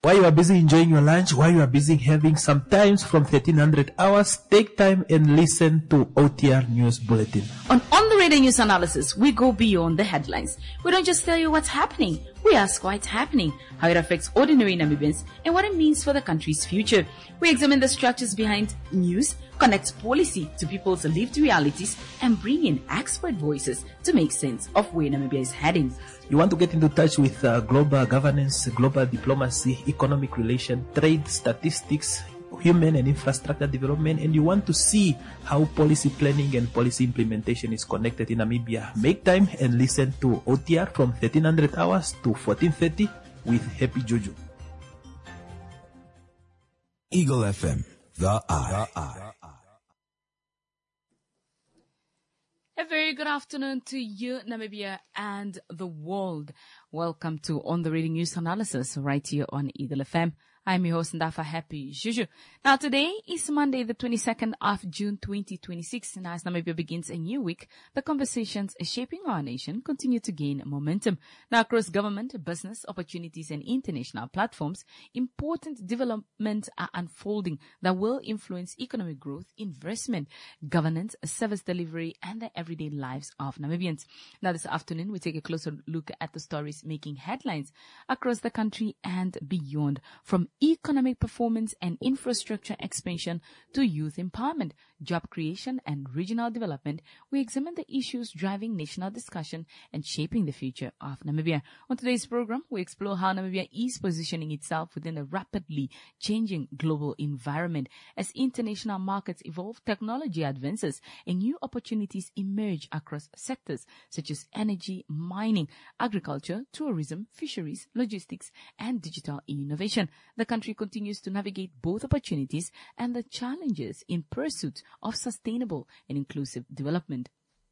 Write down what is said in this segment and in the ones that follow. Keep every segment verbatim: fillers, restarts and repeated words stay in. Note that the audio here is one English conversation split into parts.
While you are busy enjoying your lunch, while you are busy having some times from thirteen hundred hours, take time and listen to O T R News Bulletin. On On the Radio News Analysis, we go beyond the headlines. We don't just tell you what's happening. We ask why it's happening, how it affects ordinary Namibians, and what it means for the country's future. We examine the structures behind news, connect policy to people's lived realities, and bring in expert voices to make sense of where Namibia is heading. You want to get into touch with uh, global governance, global diplomacy, economic relation, trade, statistics, human and infrastructure development, and you want to see how policy planning and policy implementation is connected in Namibia. Make time and listen to O T R from thirteen hundred hours to fourteen thirty with Happy Juju. Eagle F M, the Eye. The Eye. A very good afternoon to you, Namibia and the world. Welcome to On the Radio News Analysis right here on Eagle F M. I'm your host, Ndafa Happy Juju. Now, today is Monday, the twenty-second of June, twenty twenty-six, and as Namibia begins a new week, the conversations shaping our nation continue to gain momentum. Now, across government, business, opportunities, and international platforms, important developments are unfolding that will influence economic growth, investment, governance, service delivery, and the everyday lives of Namibians. Now, this afternoon, we take a closer look at the stories making headlines across the country and beyond, from economic performance and infrastructure expansion to youth empowerment, job creation, and regional development. We examine the issues driving national discussion and shaping the future of Namibia. On today's program, we explore how Namibia is positioning itself within a rapidly changing global environment. As international markets evolve, technology advances, and new opportunities emerge across sectors such as energy, mining, agriculture, tourism, fisheries, logistics, and digital innovation. The country continues to navigate both opportunities and the challenges in pursuit of sustainable and inclusive development.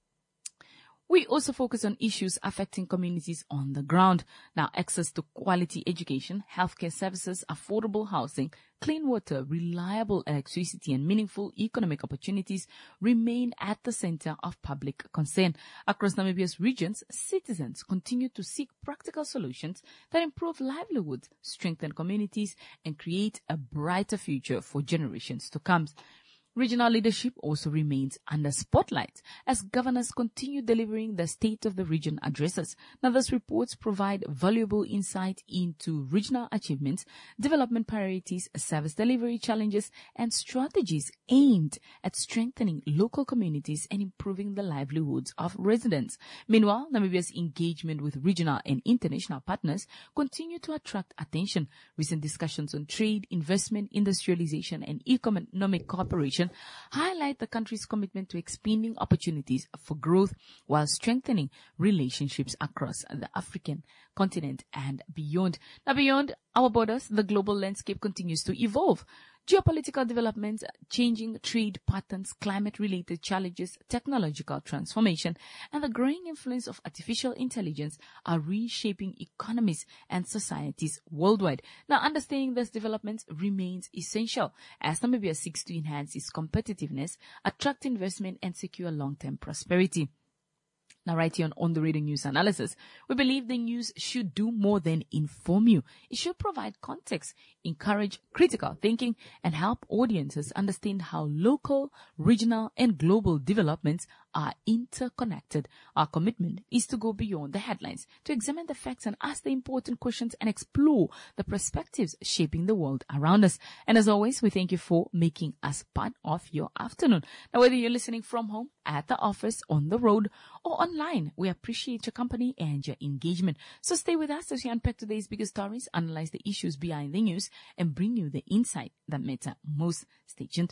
We also focus on issues affecting communities on the ground. Now, access to quality education, healthcare services, affordable housing, clean water, reliable electricity, and meaningful economic opportunities remain at the center of public concern. Across Namibia's regions, citizens continue to seek practical solutions that improve livelihoods, strengthen communities, and create a brighter future for generations to come. Regional leadership also remains under spotlight as governors continue delivering the State of the Region addresses. Now, these reports provide valuable insight into regional achievements, development priorities, service delivery challenges, and strategies aimed at strengthening local communities and improving the livelihoods of residents. Meanwhile, Namibia's engagement with regional and international partners continue to attract attention. Recent discussions on trade, investment, industrialization, and economic cooperation highlight the country's commitment to expanding opportunities for growth while strengthening relationships across the African continent and beyond. Now, beyond our borders, the global landscape continues to evolve. Geopolitical developments, changing trade patterns, climate-related challenges, technological transformation, and the growing influence of artificial intelligence are reshaping economies and societies worldwide. Now, understanding these developments remains essential as Namibia seeks to enhance its competitiveness, attract investment, and secure long-term prosperity. Now, right here on On the Radio News Analysis, we believe the news should do more than inform you. It should provide context, encourage critical thinking, and help audiences understand how local, regional, and global developments are interconnected. Our commitment is to go beyond the headlines, to examine the facts and ask the important questions and explore the perspectives shaping the world around us. And as always, we thank you for making us part of your afternoon. Now, whether you're listening from home, at the office, on the road, or online, we appreciate your company and your engagement. So stay with us as we unpack today's biggest stories, analyze the issues behind the news, and bring you the insight that matter most. Stay tuned.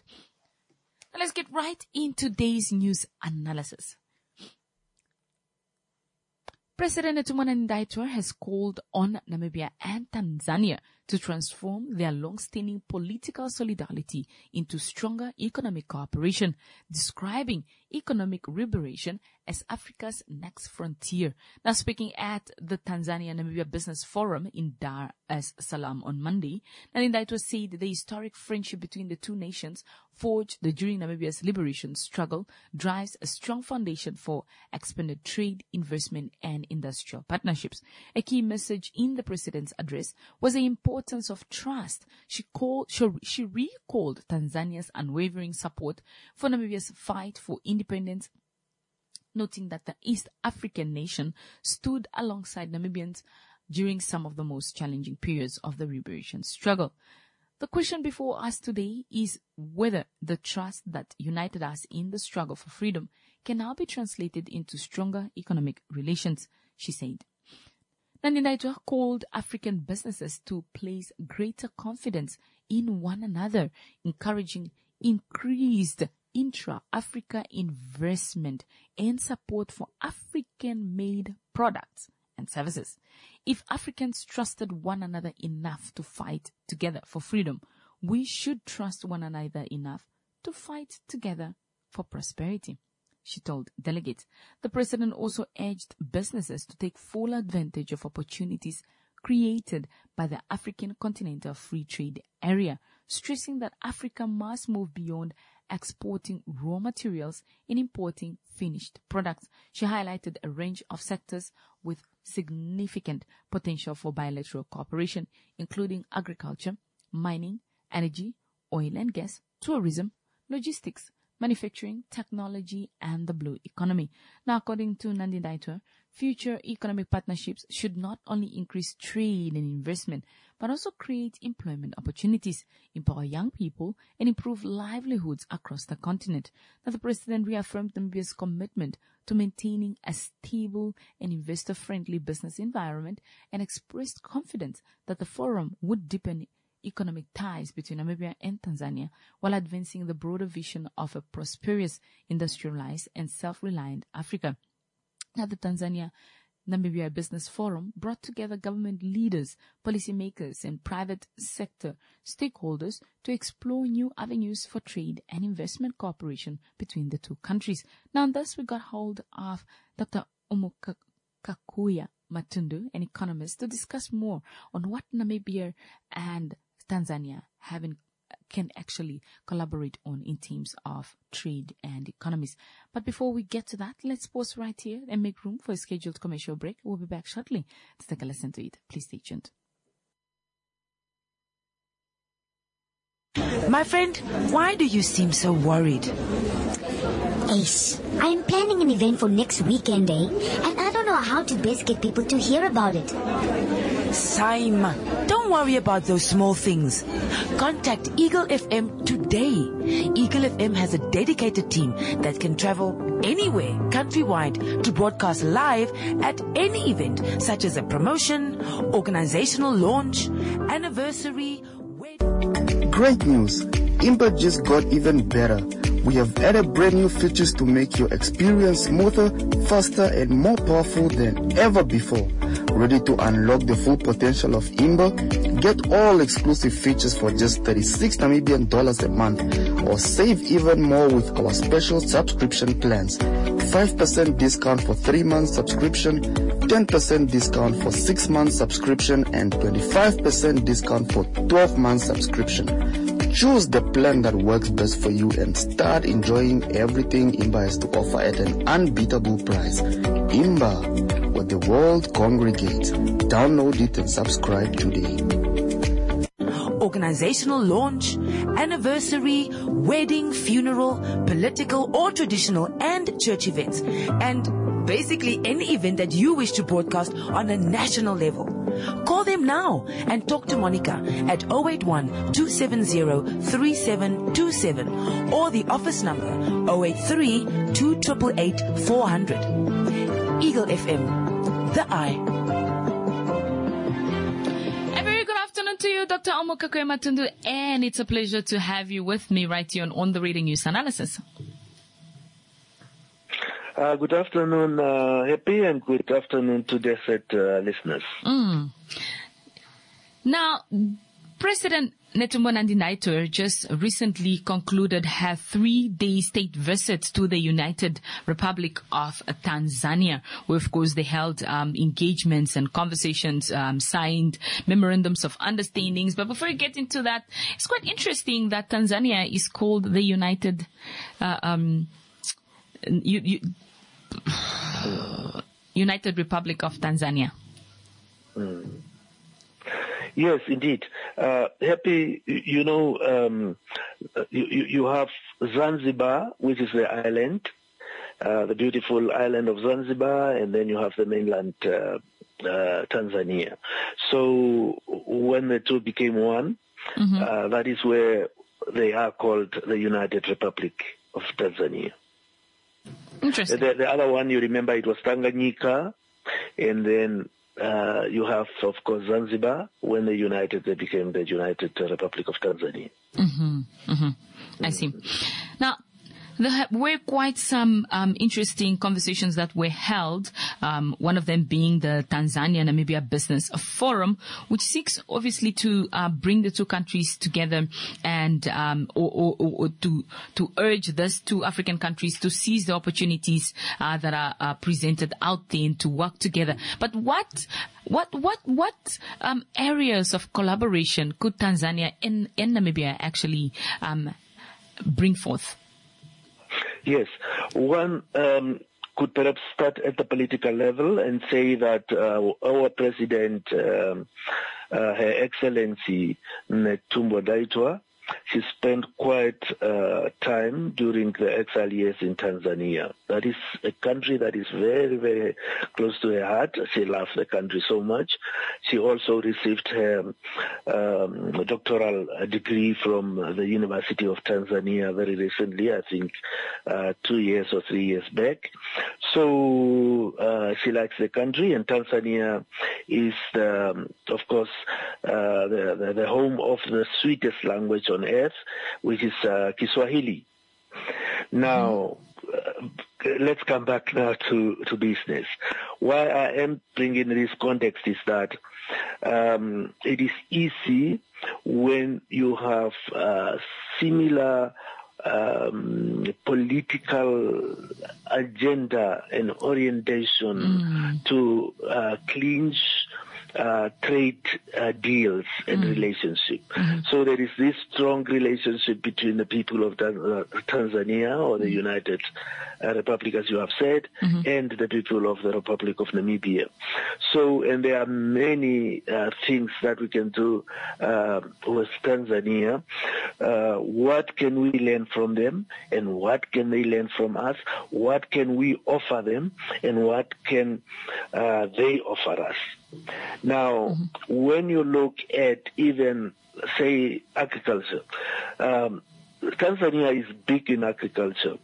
Now let's get right into today's news analysis. President Netumbo Ndaitwah has called on Namibia and Tanzania to transform their long-standing political solidarity into stronger economic cooperation, describing economic liberation as Africa's next frontier. Now, speaking at the Tanzania-Namibia Business Forum in Dar es Salaam on Monday, Ndaitwah said the historic friendship between the two nations forged during Namibia's liberation struggle drives a strong foundation for expanded trade, investment, and industrial partnerships. A key message in the president's address was the importance importance of trust. She called, she, she recalled Tanzania's unwavering support for Namibia's fight for independence, noting that the East African nation stood alongside Namibians during some of the most challenging periods of the liberation struggle. The question before us today is whether the trust that united us in the struggle for freedom can now be translated into stronger economic relations, she said. Nandi Ndaitwah called African businesses to place greater confidence in one another, encouraging increased intra-Africa investment and support for African-made products and services. If Africans trusted one another enough to fight together for freedom, we should trust one another enough to fight together for prosperity, she told delegates. The president also urged businesses to take full advantage of opportunities created by the African Continental Free Trade Area, stressing that Africa must move beyond exporting raw materials and importing finished products. She highlighted a range of sectors with significant potential for bilateral cooperation, including agriculture, mining, energy, oil and gas, tourism, logistics, manufacturing, technology, and the blue economy. Now, according to Nandi Ndaitwah, future economic partnerships should not only increase trade and investment, but also create employment opportunities, empower young people, and improve livelihoods across the continent. Now, the president reaffirmed Namibia's commitment to maintaining a stable and investor-friendly business environment and expressed confidence that the forum would deepen economic ties between Namibia and Tanzania while advancing the broader vision of a prosperous, industrialized, and self-reliant Africa. Now, the Tanzania Namibia Business Forum brought together government leaders, policymakers, and private sector stakeholders to explore new avenues for trade and investment cooperation between the two countries. Now, thus we got hold of Doctor Omokakuya Matundu, an economist, to discuss more on what Namibia and Tanzania have in, can actually collaborate on in terms of trade and economies. But before we get to that, let's pause right here and make room for a scheduled commercial break. We'll be back shortly to take a listen to it. Please stay tuned. My friend, why do you seem so worried? Ace, I am planning an event for next weekend, eh? And I don't know how to best get people to hear about it. Saima, don't worry about those small things. Contact Eagle F M today. Eagle F M has a dedicated team that can travel anywhere countrywide to broadcast live at any event, such as a promotion, organizational launch, anniversary, wedding. Great news! Imba just got even better. We have added brand new features to make your experience smoother, faster, and more powerful than ever before. Ready to unlock the full potential of Imba? Get all exclusive features for just thirty-six Namibian dollars a month, or save even more with our special subscription plans. five percent discount for three months subscription, ten percent discount for six months subscription, and twenty-five percent discount for twelve months subscription. Choose the plan that works best for you and start enjoying everything Imba has to offer at an unbeatable price. Imba, where the world congregates. Download it and subscribe today. Organizational launch, anniversary, wedding, funeral, political or traditional and church events, and basically any event that you wish to broadcast on a national level. Call them now and talk to Monica at zero eight one, two seven zero, three seven two seven or the office number zero eight three, two eight eight, four hundred. Eagle F M, the eye. A very good afternoon to you, Doctor Omokakuya Matundu, and it's a pleasure to have you with me right here on, on the Reading News Analysis. Uh, good afternoon, uh, Happy, and good afternoon to desert uh, listeners. Mm. Now, President Netumbo Nandi Ndaitwah just recently concluded her three-day state visit to the United Republic of Tanzania, where, of course, they held um, engagements and conversations, um, signed memorandums of understandings. But before we get into that, it's quite interesting that Tanzania is called the United uh, um, you, you, United Republic of Tanzania. Mm. Yes, indeed. Uh, happy, you know, um, you, you have Zanzibar, which is the island, uh, the beautiful island of Zanzibar, and then you have the mainland uh, uh, Tanzania. So when the two became one, mm-hmm. uh, that is where they are called the United Republic of Tanzania. Interesting. The, the other one, you remember, it was Tanganyika, and then uh, you have, of course, Zanzibar. When they united, they became the United Republic of Tanzania. Mm-hmm. Mm-hmm. I see. Now, there were quite some um, interesting conversations that were held, um, one of them being the Tanzania-Namibia Business Forum, which seeks obviously to uh, bring the two countries together and um, or, or, or to to urge these two African countries to seize the opportunities uh, that are uh, presented out there and to work together. But what what what what um, areas of collaboration could Tanzania and, and Namibia actually um, bring forth? Yes, one um, could perhaps start at the political level and say that uh, our president, um, uh, Her Excellency Netumbo Ndaitwah, she spent quite uh, time during the exile years in Tanzania. That is a country that is very, very close to her heart. She loves the country so much. She also received her um, doctoral degree from the University of Tanzania very recently, I think uh, two years or three years back. So uh, she likes the country, and Tanzania is, um, of course, uh, the, the, the home of the sweetest language on earth, which is uh, Kiswahili. Now, uh, let's come back now to, to business. Why I am bringing this context is that um, it is easy when you have uh, similar um, political agenda and orientation mm. to uh, clinch Uh, trade uh, deals and mm. relationship. Mm-hmm. So there is this strong relationship between the people of Tan- uh, Tanzania or the mm. United uh, Republic, as you have said, mm-hmm. and the people of the Republic of Namibia. So, and there are many uh, things that we can do uh, with Tanzania. Uh, what can we learn from them, and what can they learn from us? What can we offer them, and what can uh, they offer us? Now, mm-hmm. when you look at even, say, agriculture, um, Tanzania is big in agriculture.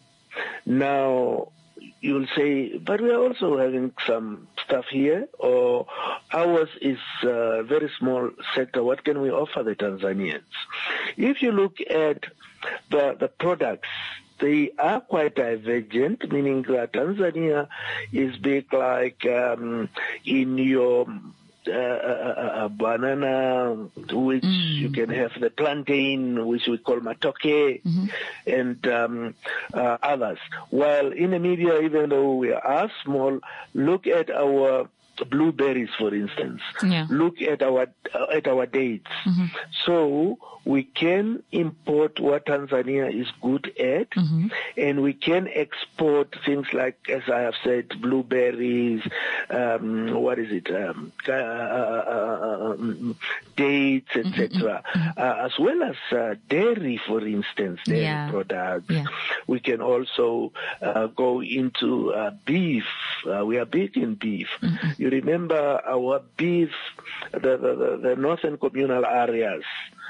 Now, you'll say, but we are also having some stuff here, or ours is a very small sector. What can we offer the Tanzanians? If you look at the, the products, they are quite divergent, meaning that Tanzania is big like um, in your uh, uh, uh, banana, which mm. you can have the plantain, which we call matoke, mm-hmm. and um, uh, others. While in Namibia, even though we are small, look at our blueberries, for instance. Yeah. Look at our uh, at our dates. Mm-hmm. So we can import what Tanzania is good at, mm-hmm. and we can export things like, as I have said, blueberries. Um, what is it? Um, uh, uh, um, dates, et cetera. Mm-hmm. Uh, as well as uh, dairy, for instance, dairy yeah. products. Yeah. We can also uh, go into uh, beef. Uh, we are big in beef. Mm-hmm. You remember our beef, the, the, the, the northern communal areas,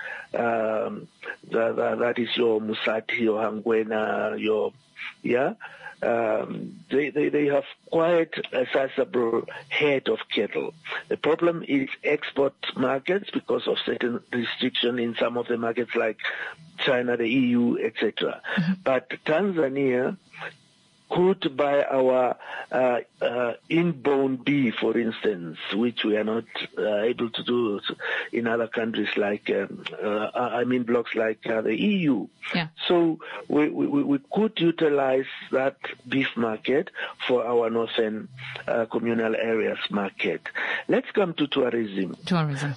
um, the, the, that is your Musati, your Hangwena, your, yeah, um, they, they, they have quite a sizable head of cattle. The problem is export markets because of certain restriction in some of the markets like China, the E U, et cetera. Mm-hmm. But Tanzania could buy our uh, uh, inborn beef, for instance, which we are not uh, able to do in other countries like, um, uh, I mean, blocks like uh, the E U. Yeah. So we, we, we could utilize that beef market for our northern uh, communal areas market. Let's come to tourism. Tourism.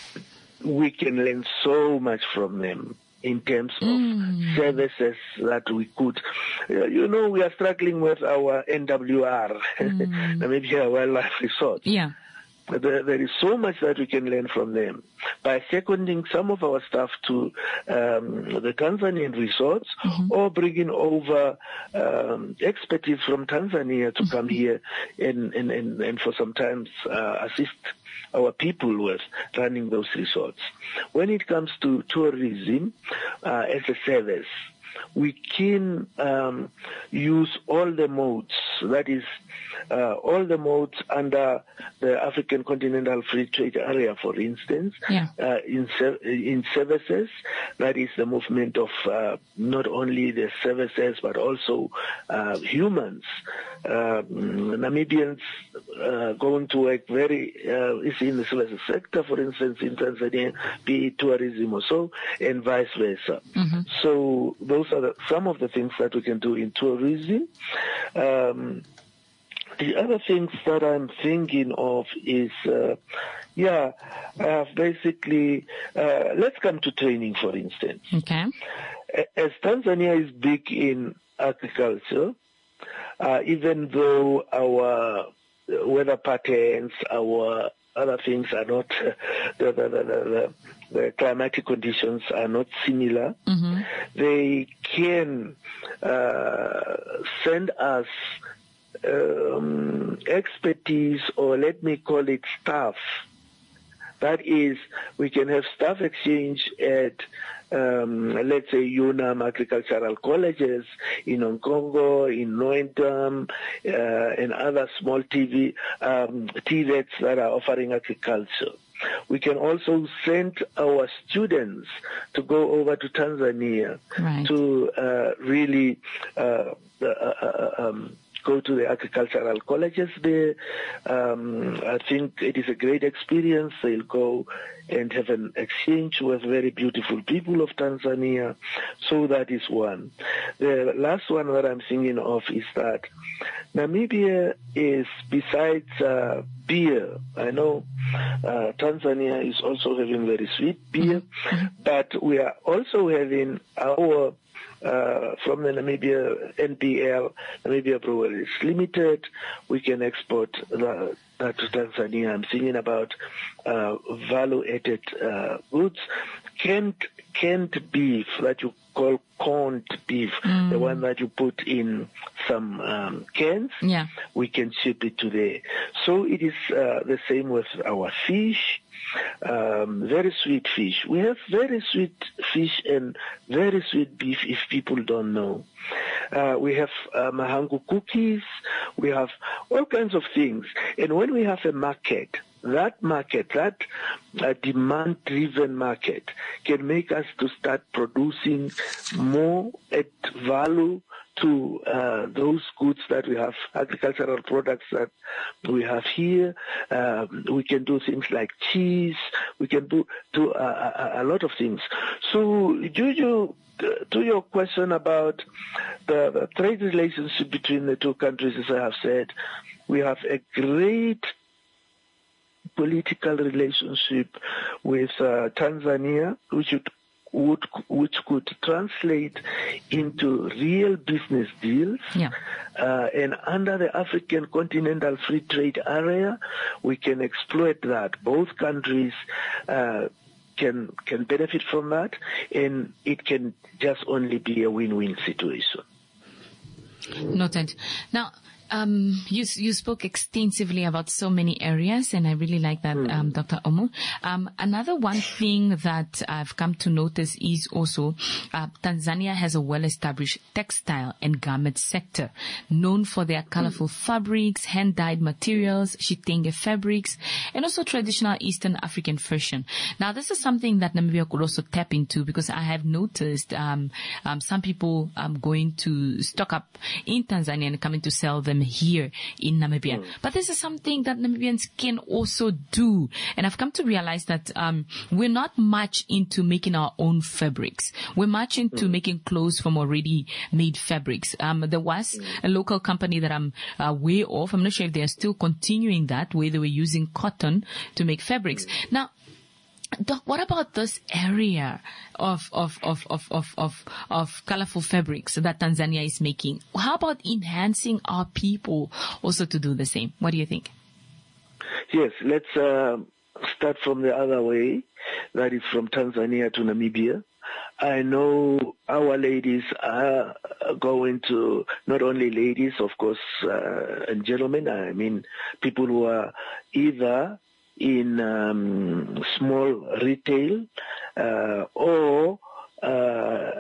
We can learn so much from them in terms of mm. services that we could. You know, we are struggling with our N W R, mm. Namibia Wildlife Resort. Yeah. there, there is so much that we can learn from them. By seconding some of our staff to um, the Tanzanian resorts, mm-hmm. or bringing over um, expertise from Tanzania to mm-hmm. come here and, and, and, and for sometimes uh, assist our people with running those resorts. When it comes to tourism uh, as a service, we can um, use all the modes, that is, uh, all the modes under the African Continental Free Trade Area, for instance, yeah. uh, in, in services, that is the movement of uh, not only the services but also uh, humans. Uh, Namibians uh, going to work very, uh, is in the services sector, for instance, in Tanzania, be it tourism or so, and vice versa. Mm-hmm. So those are the, some of the things that we can do in tourism. Um, the other things that I'm thinking of is, uh, yeah, I have basically, uh, let's come to training, for instance. Okay. As Tanzania is big in agriculture, uh, even though our weather patterns, our other things are not, uh, the, the, the, the, the climatic conditions are not similar, mm-hmm. they can uh, send us um, expertise, or let me call it staff. That is, we can have staff exchange at, um, let's say, UNAM agricultural colleges in Hong Kong, in Noentam, uh, and other small T V, um, T V E Ts that are offering agriculture. We can also send our students to go over to Tanzania right. to uh, really uh, uh, uh, um, go to the agricultural colleges there. Um, I think it is a great experience. They'll go and have an exchange with very beautiful people of Tanzania. So that is one. The last one that I'm thinking of is that Namibia is, besides uh, beer, I know uh, Tanzania is also having very sweet beer, mm-hmm. but we are also having our Uh, from the Namibia N P L, Namibia Breweries Limited, we can export the, that to Tanzania. I'm thinking about uh, value-added uh, goods, canned, canned beef that you call corned beef, mm. the one that you put in some um, cans. Yeah. We can ship it to there. So it is uh, the same with our fish. Um, very sweet fish. We have very sweet fish and very sweet beef, if people don't know. Uh, we have uh, mahangu cookies. We have all kinds of things. And when we have a market, that market, that uh, demand-driven market can make us to start producing more at value to uh, those goods that we have, agricultural products that we have here. Um, we can do things like cheese. We can do, do a, a, a lot of things. So, Juju, to your question about the, the trade relationship between the two countries, as I have said, we have a great political relationship with uh, Tanzania, which would Would, which could translate into real business deals. Yeah. Uh, and under the African Continental Free Trade Area, we can exploit that. Both countries uh, can can benefit from that, and it can just only be a win-win situation. Noted. Now, Um, you, you spoke extensively about so many areas, and I really like that, mm. um, Doctor Omu. Um, another one thing that I've come to notice is also, uh, Tanzania has a well-established textile and garment sector, known for their colorful mm. fabrics, hand-dyed materials, Shitenge fabrics, and also traditional Eastern African fashion. Now, this is something that Namibia could also tap into, because I have noticed, um, um, some people, um, going to stock up in Tanzania and coming to sell them here in Namibia. Mm. But this is something that Namibians can also do. And I've come to realize that um, we're not much into making our own fabrics. We're much into mm. making clothes from already made fabrics. Um, there was mm. a local company that I'm uh, aware of. I'm not sure if they are still continuing that, where they were using cotton to make fabrics. Mm. Now, Doc, what about this area of, of, of, of, of, of, of colorful fabrics that Tanzania is making? How about enhancing our people also to do the same? What do you think? Yes, let's uh, start from the other way. That is from Tanzania to Namibia. I know our ladies are going to, not only ladies, of course, uh, and gentlemen, I mean people who are either in um, small retail uh, or uh,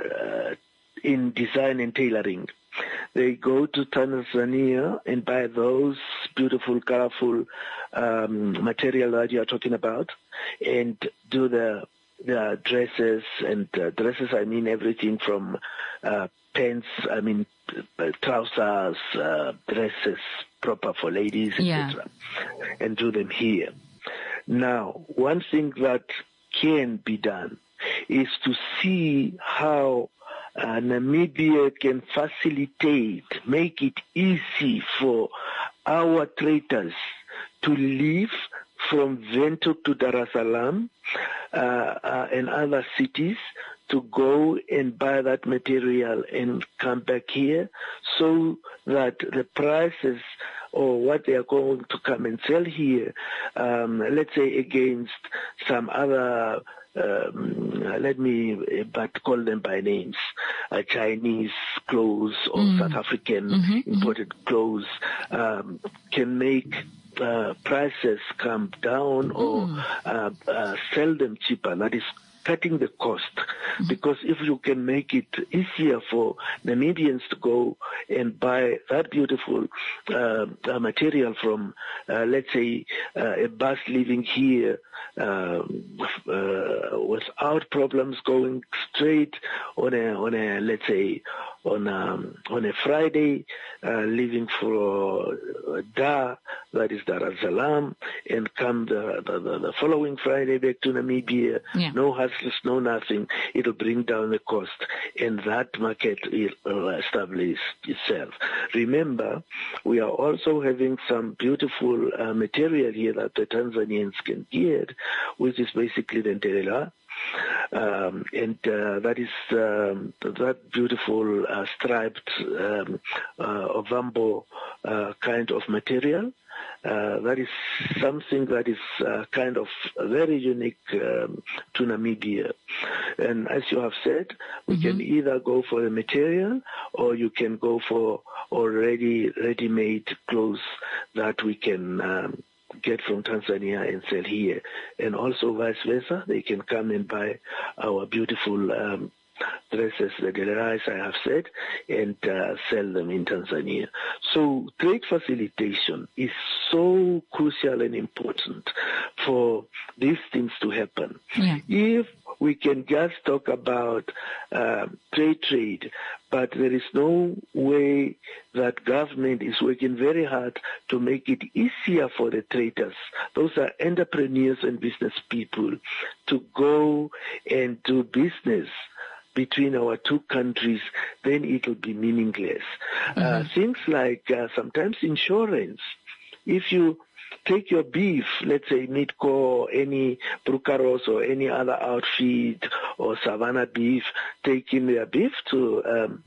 in design and tailoring. They go to Tanzania and buy those beautiful, colorful um, material that you are talking about and do the the dresses, and uh, dresses, I mean everything from uh, pants, I mean uh, trousers, uh, dresses proper for ladies, yeah. et cetera, and do them here. Now, one thing that can be done is to see how uh, Namibia can facilitate, make it easy for our traders to leave from Windhoek to Dar es Salaam uh, uh, and other cities to go and buy that material and come back here, so that the prices or what they are going to come and sell here, um, let's say against some other, um, let me but call them by names, uh, Chinese clothes or mm. South African mm-hmm, imported mm-hmm. clothes, um, can make Uh, prices come down or mm. uh, uh, sell them cheaper. That is cutting the cost. Mm. Because if you can make it easier for Namibians to go and buy that beautiful uh, uh, material from, uh, let's say, uh, a bus leaving here uh, uh, without problems, going straight on a, on a let's say, on a, on a Friday, uh, leaving for uh, Dar, that is Dar es Salaam, and come the, the, the following Friday back to Namibia. Yeah. No hustles, no nothing. It'll bring down the cost, and that market will establish itself. Remember, we are also having some beautiful uh, material here that the Tanzanians can get, which is basically the Nterela. Um, and uh, that is um, that beautiful uh, striped um, uh, Ovambo uh, kind of material. Uh, that is something that is uh, kind of very unique um, to Namibia. And as you have said, we mm-hmm. can either go for the material or you can go for already ready-made clothes that we can um, get from Tanzania and sell here. And also vice versa, they can come and buy our beautiful um, dresses, the delerais I have said, and uh, sell them in Tanzania. So trade facilitation is so crucial and important for these things to happen. Yeah. If we can just talk about uh, trade trade, but there is no way that government is working very hard to make it easier for the traders. Those are entrepreneurs and business people to go and do business between our two countries, then it will be meaningless. Mm-hmm. Uh, things like uh, sometimes insurance. If you take your beef, let's say Midco or any Brucaros or any other outfit or Savannah beef, taking their beef to um,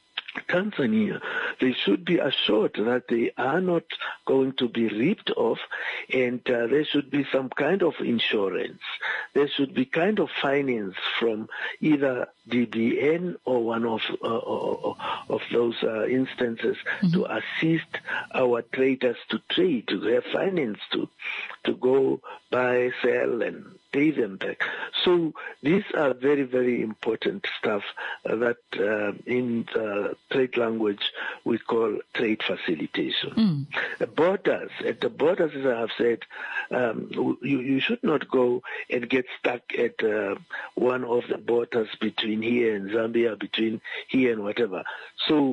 Tanzania, they should be assured that they are not going to be ripped off, and uh, there should be some kind of insurance. There should be kind of finance from either D B N or one of uh, or, of those uh, instances mm-hmm. to assist our traders to trade, to have finance to to go buy, sell, and pay them back. So these are very, very important stuff uh, that uh, in the trade language we call trade facilitation. Mm. The borders, at the borders, as I have said, um, you, you should not go and get stuck at uh, one of the borders between here and Zambia, between here and whatever. So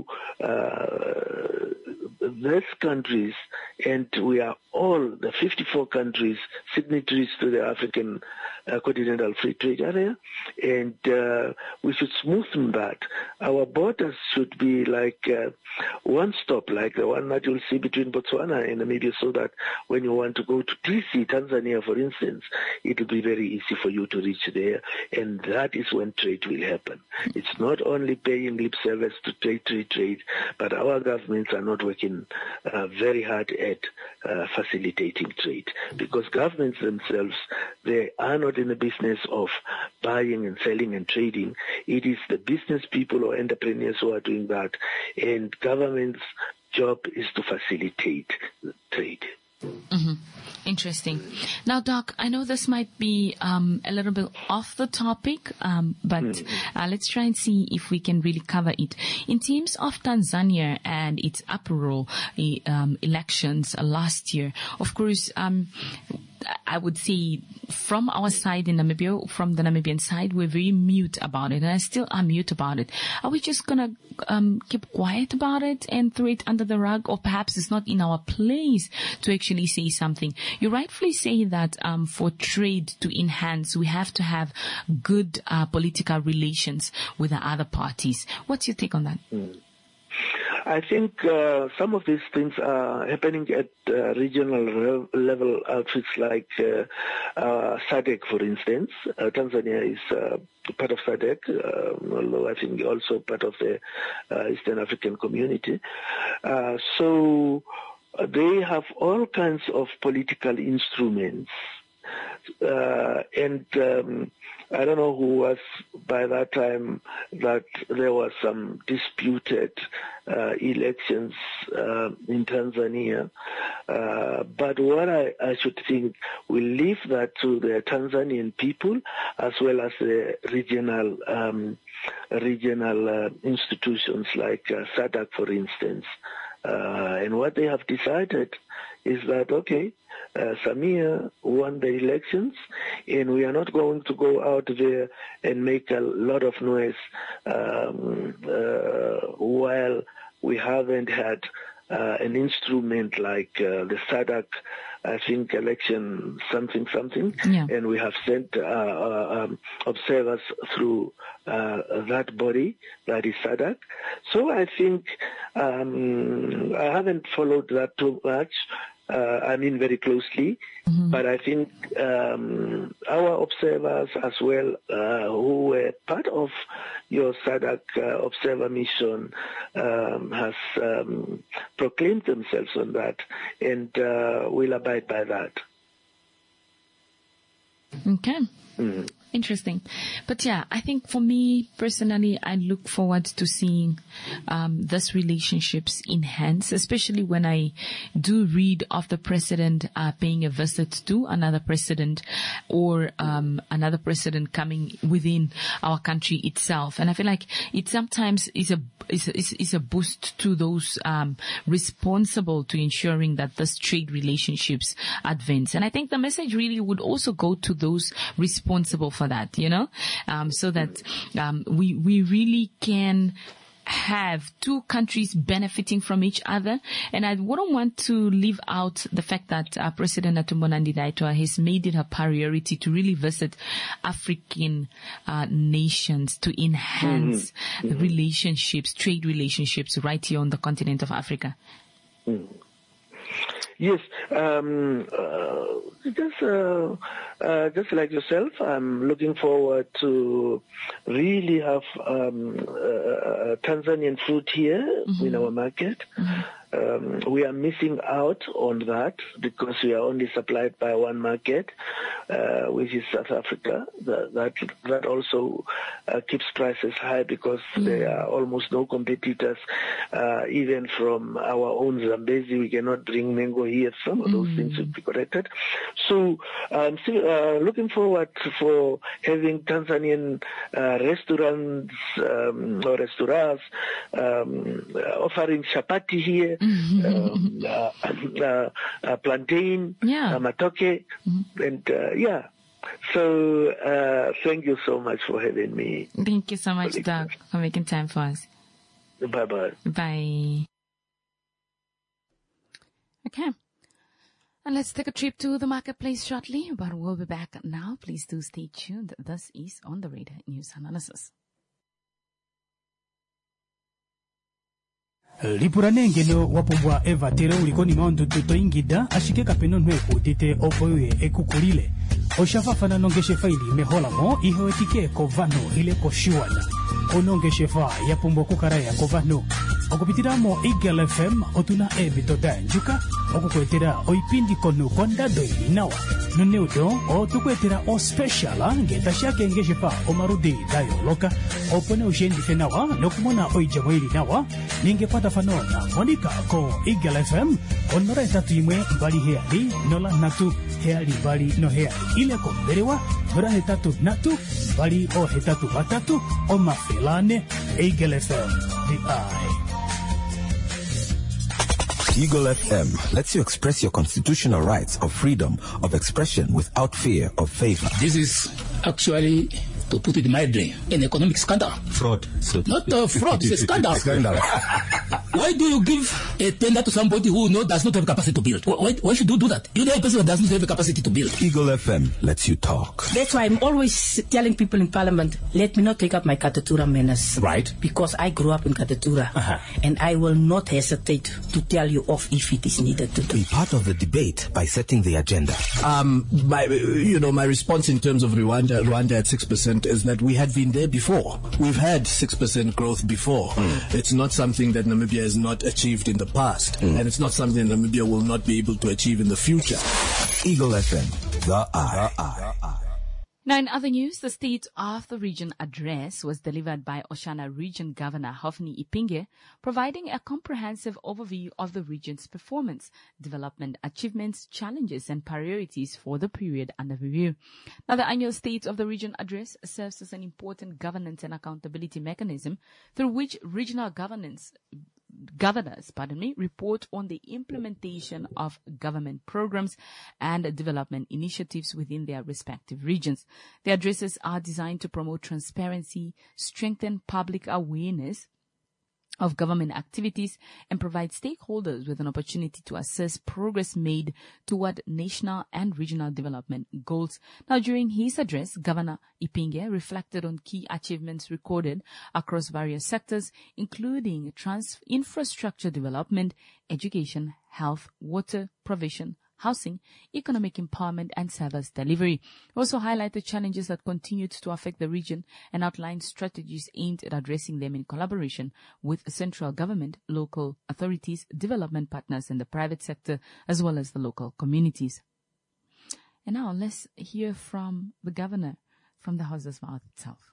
uh, these countries, and we are all the fifty-four countries signatories to the African uh, Continental Free Trade Area, and uh, we should smoothen that. Our borders should be like uh, one stop, like the one that you'll see between Botswana and Namibia, so that when you want to go to D C, Tanzania, for instance, it will be very easy for you to reach there, and that is when trade will happen. It's not only paying lip service to trade, trade, trade, but our governments are not working uh, very hard at uh, facilitating trade, because governments themselves, they are not in the business of buying and selling and trading. It is the business people or entrepreneurs who are doing that, and government's job is to facilitate trade. Mm-hmm. Interesting. Now, Doc, I know this might be um, a little bit off the topic, um, but mm-hmm. uh, let's try and see if we can really cover it. In terms of Tanzania and its uproar um, elections uh, last year, of course, um, I would say from our side in Namibia, from the Namibian side, we're very mute about it, and I still am mute about it. Are we just going to um, keep quiet about it and throw it under the rug, or perhaps it's not in our place to actually say something? You rightfully say that um, for trade to enhance, we have to have good uh, political relations with the other parties. What's your take on that? Mm. I think uh, some of these things are happening at uh, regional re- level outfits like uh, uh, SADC, for instance. Uh, Tanzania is uh, part of SADC, uh, although I think also part of the uh, Eastern African community. Uh, so they have all kinds of political instruments. Uh, and um, I don't know who was by that time that there was some disputed uh, elections uh, in Tanzania. Uh, but what I, I should think, we leave that to the Tanzanian people as well as the regional um, regional uh, institutions like uh, SADC, for instance. Uh, and what they have decided is that, okay, Uh, Samia won the elections, and we are not going to go out there and make a lot of noise um, uh, while we haven't had uh, an instrument like uh, the SADC, I think, election something something, yeah. And we have sent uh, uh, um, observers through uh, that body, that is SADC. So I think um, I haven't followed that too much. Uh, I mean, very closely, mm-hmm. but I think um, our observers as well, uh, who were part of your SADC uh, observer mission, um, has um, proclaimed themselves on that, and uh, will abide by that. Okay. Mm-hmm. Interesting. But yeah, I think for me personally, I look forward to seeing um, this relationships enhance, especially when I do read of the president uh, paying a visit to another president, or um, another president coming within our country itself. And I feel like it sometimes is a is is, is a boost to those um, responsible to ensuring that this trade relationships advance. And I think the message really would also go to those responsible for that, you know, um, so that um, we we really can have two countries benefiting from each other. And I wouldn't want to leave out the fact that uh, President Netumbo Nandi-Ndaitwah has made it a priority to really visit African uh, nations to enhance mm-hmm. the relationships, trade relationships right here on the continent of Africa. Mm. Yes, um, uh, just uh, uh, just like yourself, I'm looking forward to really have um, uh, Tanzanian fruit here mm-hmm. in our market. Mm-hmm. Um, we are missing out on that because we are only supplied by one market, uh, which is South Africa. That that, that also uh, keeps prices high because mm. there are almost no competitors. Uh, even from our own Zambezi, we cannot bring mango here. Some of those mm. things will be corrected. So I'm still uh, looking forward for having Tanzanian uh, restaurants um, or restaurants um, offering chapati here. um, uh, uh, uh, plantain, yeah. uh, matoke, mm-hmm. and uh, yeah. So uh, thank you so much for having me. Thank you so much, Doug, for making time for us. Bye-bye. Bye. Okay. And let's take a trip to the marketplace shortly, but we'll be back now. Please do stay tuned. This is On the Radar News Analysis. Lipuranengelo wapumbwa eva tere ulikoni maundu tuto ingida ashike kapeno nwe utite opoye ekukulile oshafafana nongeshe faili mehola mo ihewetike kovano ile koshiwana onongeshe fa yapumbwa kukaraya kovano okupitiramo Eagle F M otuna ebitoda njuka okukwetera oipindi kono kondado inawa nuneudo otukwetera o special ngeta shake ngeshe fa omarudi dayo loka opone ushendi fenawa nokumona oijamwili nawa ningepata fanona monika ko Eagle F M onora tatu imwe bali heali nola natu heali bali no heali ile ko berewa nora hetatu natu bali o hetatu batatu o mafilane Eagle F M the eye. Eagle F M lets you express your constitutional rights of freedom of expression without fear of favor. This is actually, to put it mildly, an economic scandal. Fraud. So not a fraud, it's a scandal. Scandal. Why do you give a tender to somebody who no, does not have capacity to build? Why, why should you do that? You know a person who does not have the capacity to build. Eagle F M lets you talk. That's why I'm always telling people in Parliament, let me not take up my Katatura manners. Right. Because I grew up in Katatura. Uh-huh. And I will not hesitate to tell you off if it is needed to do. Be part of the debate by setting the agenda. Um, my, you know, my response in terms of Rwanda, Rwanda at six percent is that we had been there before. We've had six percent growth before. Mm. It's not something that Namibia has not achieved in the past. Mm. And it's not something that Namibia will not be able to achieve in the future. Eagle F M, the eye. The eye. Now, in other news, the State of the Region address was delivered by Oshana Region Governor Hofni Ipinge, providing a comprehensive overview of the region's performance, development achievements, challenges, and priorities for the period under review. Now, the annual State of the Region address serves as an important governance and accountability mechanism through which regional governance Governors, pardon me, report on the implementation of government programs and development initiatives within their respective regions. The addresses are designed to promote transparency, strengthen public awareness of government activities, and provide stakeholders with an opportunity to assess progress made toward national and regional development goals. Now, during his address, Governor Ipinge reflected on key achievements recorded across various sectors, including trans- infrastructure development, education, health, water provision, housing, economic empowerment, and service delivery. He also highlighted challenges that continued to affect the region and outlined strategies aimed at addressing them in collaboration with central government, local authorities, development partners, and the private sector, as well as the local communities. And now let's hear from the governor from the horse's mouth itself.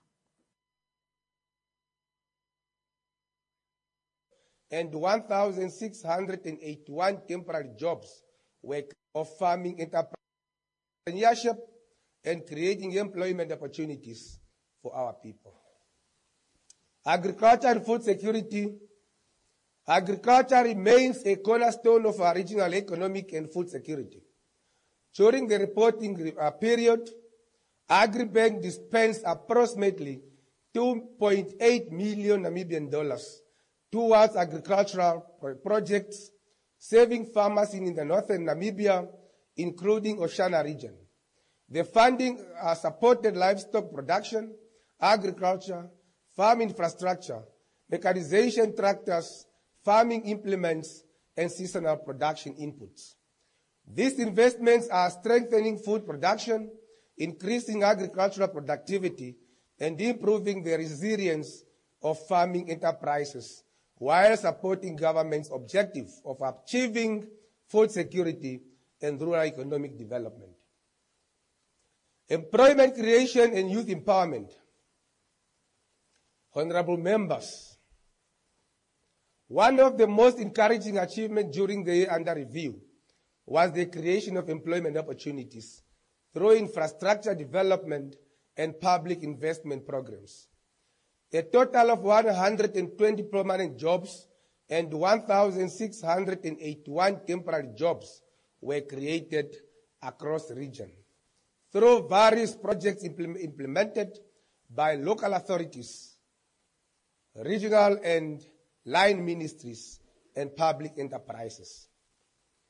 And one thousand six hundred eighty-one temporary jobs work of farming entrepreneurship and creating employment opportunities for our people. Agriculture and food security. Agriculture remains a cornerstone of our regional economic and food security. During the reporting uh, period, Agribank dispensed approximately two point eight million Namibian dollars towards agricultural projects saving farmers in the northern Namibia, including Oshana region. The funding uh, supported livestock production, agriculture, farm infrastructure, mechanization tractors, farming implements, and seasonal production inputs. These investments are strengthening food production, increasing agricultural productivity, and improving the resilience of farming enterprises, while supporting government's objective of achieving food security and rural economic development. Employment creation and youth empowerment. Honorable members, one of the most encouraging achievements during the year under review was the creation of employment opportunities through infrastructure development and public investment programs. A total of one hundred twenty permanent jobs and one thousand six hundred eighty-one temporary jobs were created across the region through various projects implement, implemented by local authorities, regional and line ministries, and public enterprises.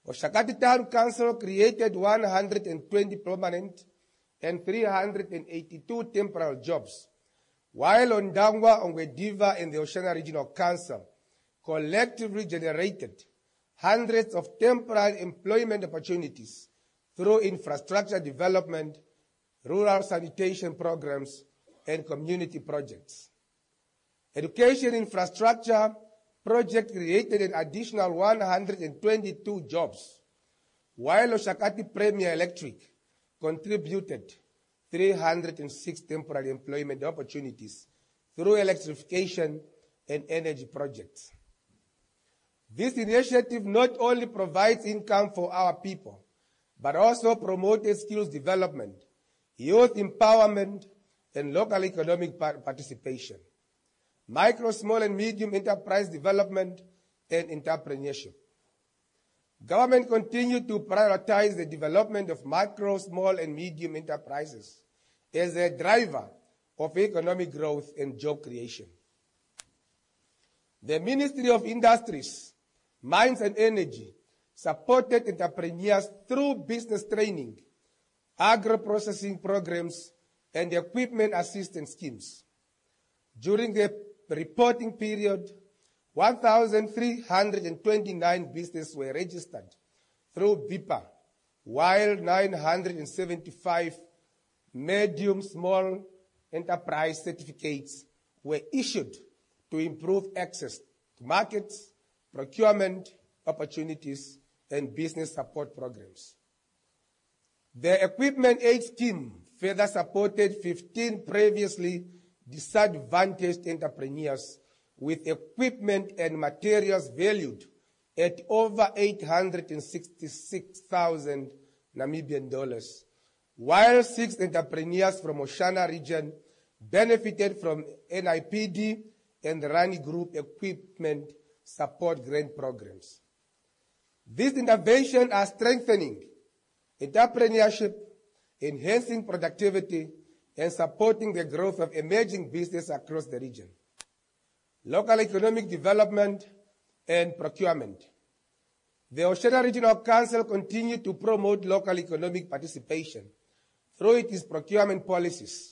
Oshakati Town Council created one hundred twenty permanent and three hundred eighty-two temporary jobs, while Ondangwa, Ongwediva, and the Oshana Regional Council collectively generated hundreds of temporary employment opportunities through infrastructure development, rural sanitation programs, and community projects. Education infrastructure project created an additional one hundred twenty-two jobs, while Oshakati Premier Electric contributed three hundred six temporary employment opportunities through electrification and energy projects. This initiative not only provides income for our people, but also promoted skills development, youth empowerment, and local economic participation, micro, small, and medium enterprise development, and entrepreneurship. Government continued to prioritize the development of micro, small, and medium enterprises as a driver of economic growth and job creation. The Ministry of Industries, Mines and Energy supported entrepreneurs through business training, agro-processing programs, and equipment assistance schemes. During the reporting period, one thousand three hundred twenty-nine businesses were registered through B I P A, while nine hundred seventy-five medium small enterprise certificates were issued to improve access to markets, procurement opportunities, and business support programs. The Equipment Aid Scheme further supported fifteen previously disadvantaged entrepreneurs with equipment and materials valued at over eight hundred sixty-six thousand Namibian dollars, while six entrepreneurs from Oshana region benefited from N I P D and Rani Group equipment support grant programs. These interventions are strengthening entrepreneurship, enhancing productivity, and supporting the growth of emerging business across the region. Local economic development and procurement. The Oshana Regional Council continued to promote local economic participation through its procurement policies.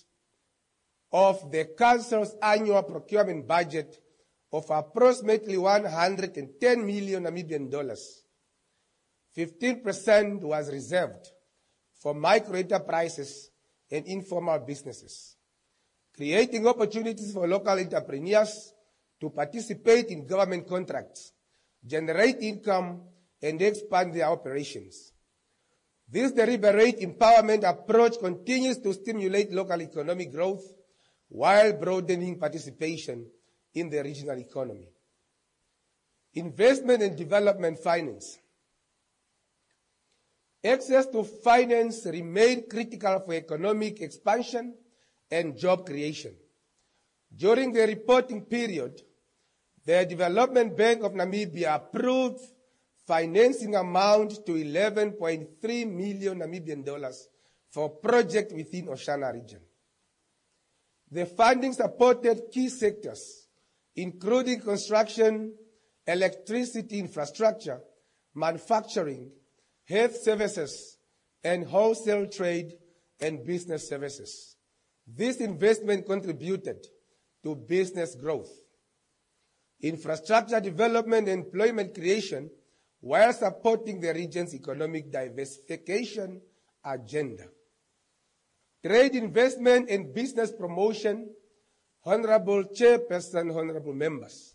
Of the Council's annual procurement budget of approximately one hundred ten million Namibian dollars, fifteen percent was reserved for micro enterprises and informal businesses, creating opportunities for local entrepreneurs to participate in government contracts, generate income, and expand their operations. This deliberate empowerment approach continues to stimulate local economic growth while broadening participation in the regional economy. Investment and development finance. Access to finance remained critical for economic expansion and job creation. During the reporting period, the Development Bank of Namibia approved financing amount to eleven point three million Namibian dollars for projects within Oshana region. The funding supported key sectors, including construction, electricity infrastructure, manufacturing, health services, and wholesale trade and business services. This investment contributed to business growth, infrastructure development, and employment creation, while supporting the region's economic diversification agenda. Trade investment and business promotion. Honorable Chairperson, honorable members.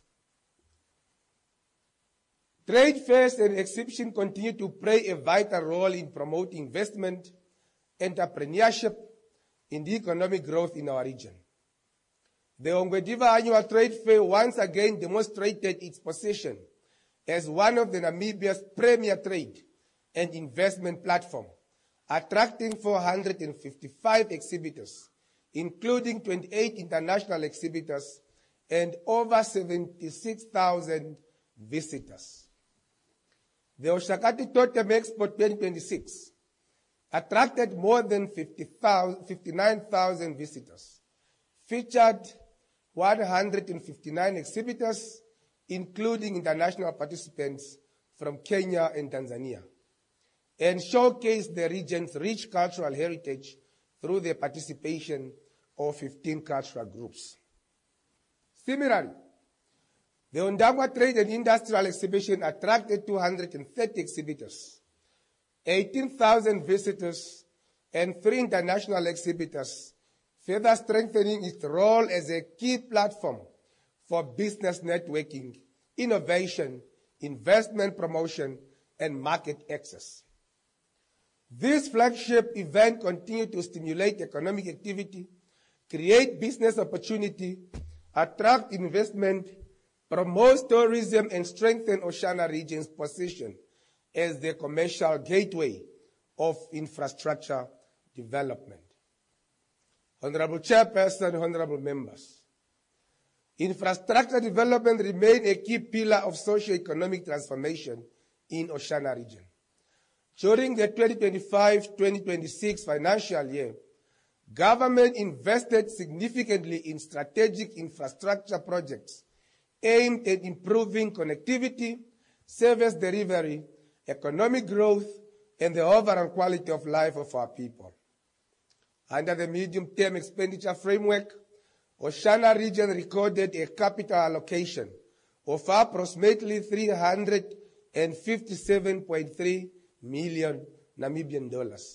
Trade fairs and exhibitions continue to play a vital role in promoting investment, entrepreneurship, and economic growth in our region. The Ongwediva Annual Trade Fair once again demonstrated its position as one of the Namibia's premier trade and investment platform, attracting four hundred fifty-five exhibitors, including twenty-eight international exhibitors and over seventy-six thousand visitors. The Oshakati Totem Expo twenty twenty-six attracted more than fifty-nine thousand visitors, featured one hundred fifty-nine exhibitors, including international participants from Kenya and Tanzania. and showcase the region's rich cultural heritage through the participation of fifteen cultural groups. Similarly, the Ondangwa Trade and Industrial Exhibition attracted two hundred thirty exhibitors, eighteen thousand visitors, and three international exhibitors, further strengthening its role as a key platform for business networking, innovation, investment promotion, and market access. This flagship event continued to stimulate economic activity, create business opportunity, attract investment, promote tourism, and strengthen Oshana region's position as the commercial gateway of infrastructure development. Honorable Chairperson, honorable members, infrastructure development remains a key pillar of socio-economic transformation in Oshana region. During the twenty twenty-five twenty twenty-six financial year, government invested significantly in strategic infrastructure projects aimed at improving connectivity, service delivery, economic growth, and the overall quality of life of our people. Under the medium-term expenditure framework, Oshana region recorded a capital allocation of approximately three hundred fifty-seven point three million Namibian dollars.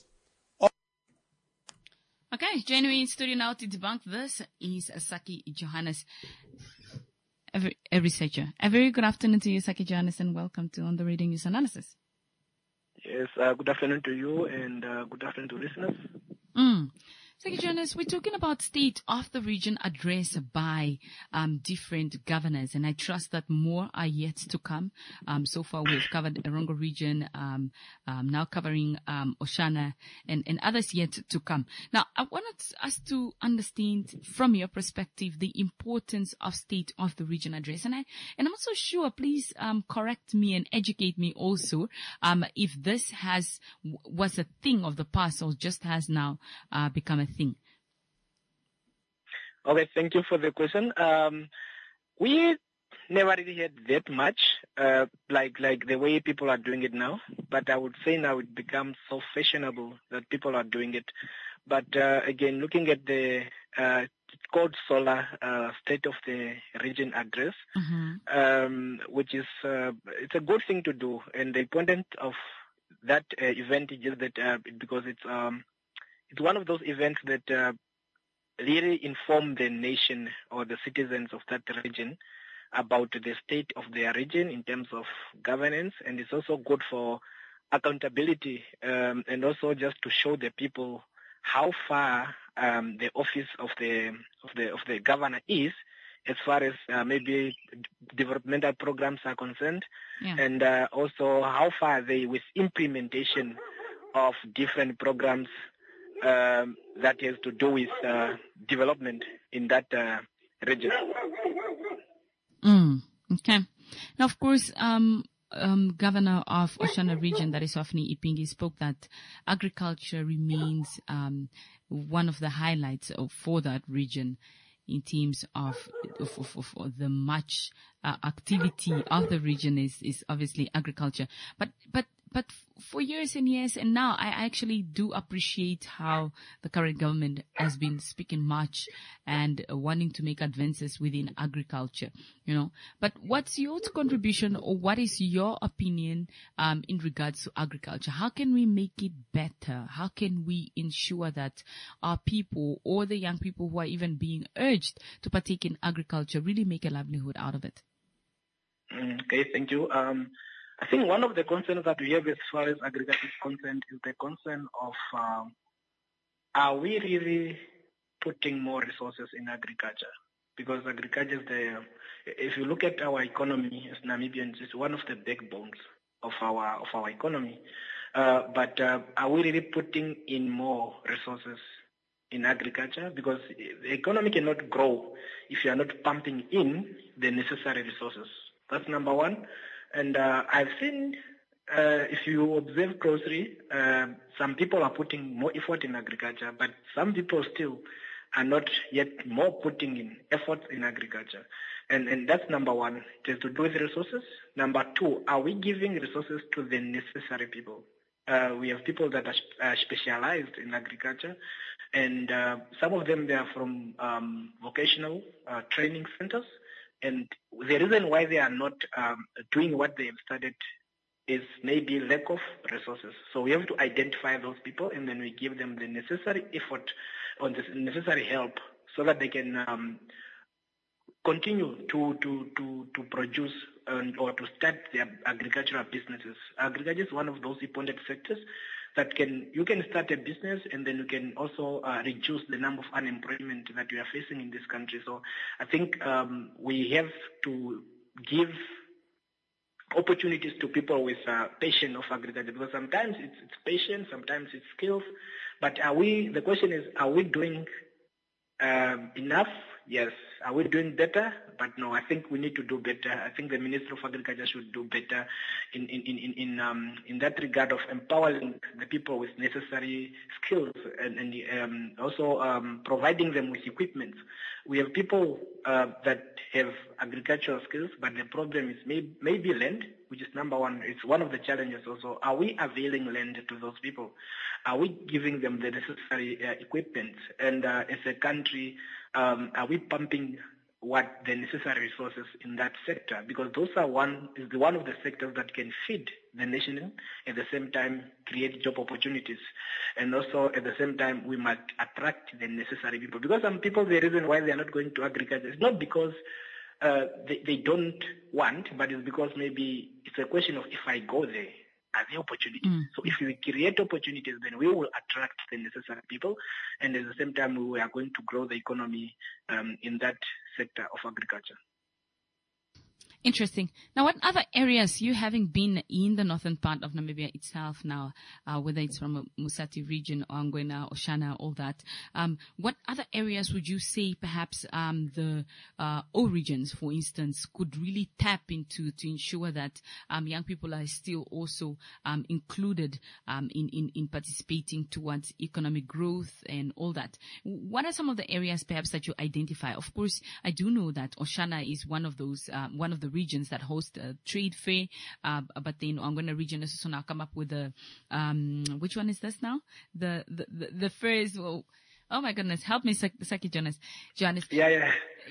Okay, joining me in studio now to debunk this is Saki Johannes, a, a researcher. A very good afternoon to you, Saki Johannes, and welcome to On the Reading News Analysis. Yes, uh, good afternoon to you, and uh, good afternoon to listeners. Mm. Saki Johannes, we're talking about state of the region address by um, different governors, and I trust that more are yet to come. Um, so far, we've covered Erongo region, um, um, now covering um, Oshana, and, and others yet to come. Now, I wanted us to understand from your perspective the importance of state of the region address, and I and I'm also sure. Please um, correct me and educate me also um, if this has was a thing of the past or just has now uh, become a thing. Okay, thank you for the question. Um, we never really had that much, uh, like like the way people are doing it now. But I would say now it becomes so fashionable that people are doing it. But uh, again, looking at the uh, called SOLA uh, State of the Region Address, mm-hmm. um, which is uh, it's a good thing to do, and the importance of that uh, event is just that uh, because it's um, it's one of those events that uh, really inform the nation or the citizens of that region about the state of their region in terms of governance, and it's also good for accountability um, and also just to show the people how far um, the office of the of the of the governor is as far as uh, maybe developmental programs are concerned, yeah. and uh, also how far they with implementation of different programs um, that has to do with uh, development in that uh, region. Mm, okay. Now, of course, um, um, Governor of Oshana region, that is Hophni Ipingi, spoke that agriculture remains um, one of the highlights of, for that region in terms of, of, of, of the much uh, activity of the region is, is obviously agriculture. But, but, but for years and years, and now I actually do appreciate how the current government has been speaking much and uh, wanting to make advances within agriculture, you know. But what's your contribution, or what is your opinion um, in regards to agriculture? How can we make it better? How can we ensure that our people or the young people who are even being urged to partake in agriculture really make a livelihood out of it? Okay, thank you. Um, I think one of the concerns that we have as far as agriculture is concerned is the concern of um, are we really putting more resources in agriculture? Because agriculture is the, if you look at our economy as Namibians, it's one of the backbones of our of our economy. Uh, but uh, are we really putting in more resources in agriculture? Because the economy cannot grow if you are not pumping in the necessary resources. That's number one. And uh, I've seen, uh, if you observe closely, uh, some people are putting more effort in agriculture, but some people still are not yet more putting in effort in agriculture. And, and that's number one, it has to do with resources. Number two, are we giving resources to the necessary people? Uh, we have people that are uh, specialized in agriculture, and uh, some of them, they are from um, vocational uh, training centers. And the reason why they are not um, doing what they have studied is maybe lack of resources. So we have to identify those people, and then we give them the necessary effort or the necessary help so that they can um, continue to, to, to, to produce and, or to start their agricultural businesses. Agriculture is one of those important sectors that can, you can start a business, and then you can also uh, reduce the number of unemployment that we are facing in this country. So I think um, we have to give opportunities to people with uh, passion of agriculture, because sometimes it's, it's passion, sometimes it's skills. But are we, the question is, are we doing um, enough? Yes. Are we doing better? But no, I think we need to do better. I think the Minister of Agriculture should do better in in in in um, in that regard of empowering the people with necessary skills, and, and um, also um, providing them with equipment. We have people uh, that have agricultural skills, but the problem is maybe, maybe land, which is number one. It's one of the challenges also. Are we availing land to those people? Are we giving them the necessary uh, equipment? And uh, as a country, um, are we pumping what the necessary resources in that sector? Because those are one is the one of the sectors that can feed the nation, at the same time create job opportunities, and also at the same time we must attract the necessary people. Because some people, the reason why they are not going to agriculture is not because uh, they, they don't want, but it's because maybe it's a question of, if I go there, are there opportunities? Mm. So if we create opportunities, then we will attract the necessary people, and at the same time we are going to grow the economy um, in that sector of agriculture. Interesting. Now, what other areas, you having been in the northern part of Namibia itself now, uh, whether it's from a Musati region, or Angwena, Oshana, all that, um, what other areas would you say perhaps um, the uh, O regions, for instance, could really tap into to ensure that um, young people are still also um, included um, in, in, in participating towards economic growth and all that? What are some of the areas perhaps that you identify? Of course, I do know that Oshana is one of those, um, one of the regions that host a trade fair, uh, but then Angwena region is also now come up with a, um, which one is this now? The, the, the, the first, well, oh my goodness, help me, Saki Jonas. Jonas. Yeah, yeah.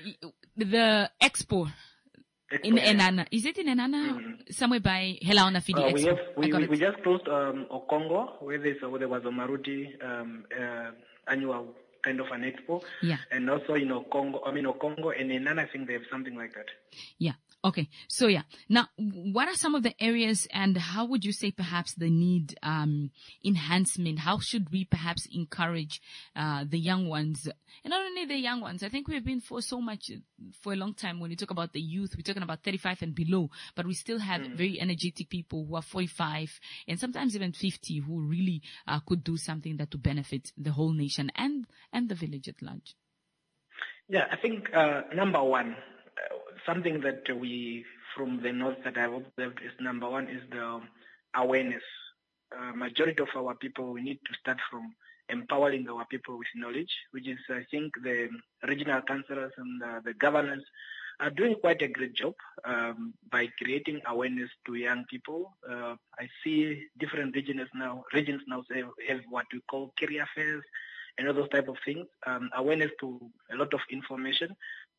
The Expo. Expo in yeah. Enana. Is it in Enana? Mm-hmm. Somewhere by Helaona Fidi uh, Expo. We, have, we, we, we just closed um, Okongo, where, where there was a Maruti um, uh, annual kind of an expo. Yeah. And also, you know, Congo, I mean, Okongo and Enana, I think they have something like that. Yeah. Okay. So yeah. Now, what are some of the areas, and how would you say perhaps the need, um, enhancement? How should we perhaps encourage, uh, the young ones? And not only the young ones, I think we've been for so much, for a long time, when you talk about the youth, we're talking about thirty-five and below, but we still have mm. very energetic people who are forty-five and sometimes even fifty who really, uh, could do something that to benefit the whole nation and, and the village at large. Yeah, I think, uh, number one, something that we, from the north that I've observed is number one is the awareness. Uh, majority of our people, we need to start from empowering our people with knowledge, which is, I think, the regional councillors and uh, the governors are doing quite a great job um, by creating awareness to young people. Uh, I see different regions now, regions now have, have what we call career fairs and all those type of things, um, awareness to a lot of information.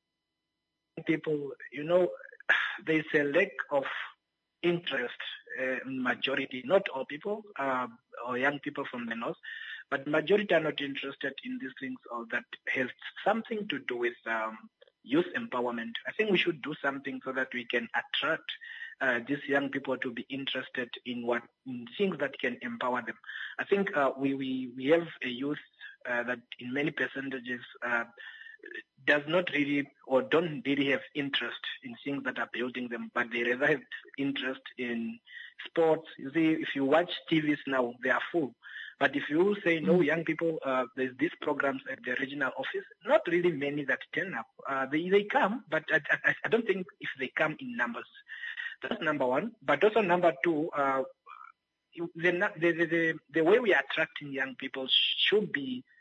People, you know, there's a lack of interest uh, in majority, not all people uh, or young people from the north, but majority are not interested in these things or that has something to do with um, youth empowerment. I think we should do something so that we can attract uh, these young people to be interested in what in things that can empower them. I think uh, we, we, we have a youth uh, that in many percentages uh, does not really or don't really have interest in things that are building them, but they rather have interest in sports. You see, if you watch T Vs now, they are full. But if you say, no, young people, uh, there's these programs at the regional office, not really many that turn up. Uh, they, they come, but I, I, I don't think if they come in numbers. That's number one. But also number two, uh, the, the, the, the way we are attracting young people should be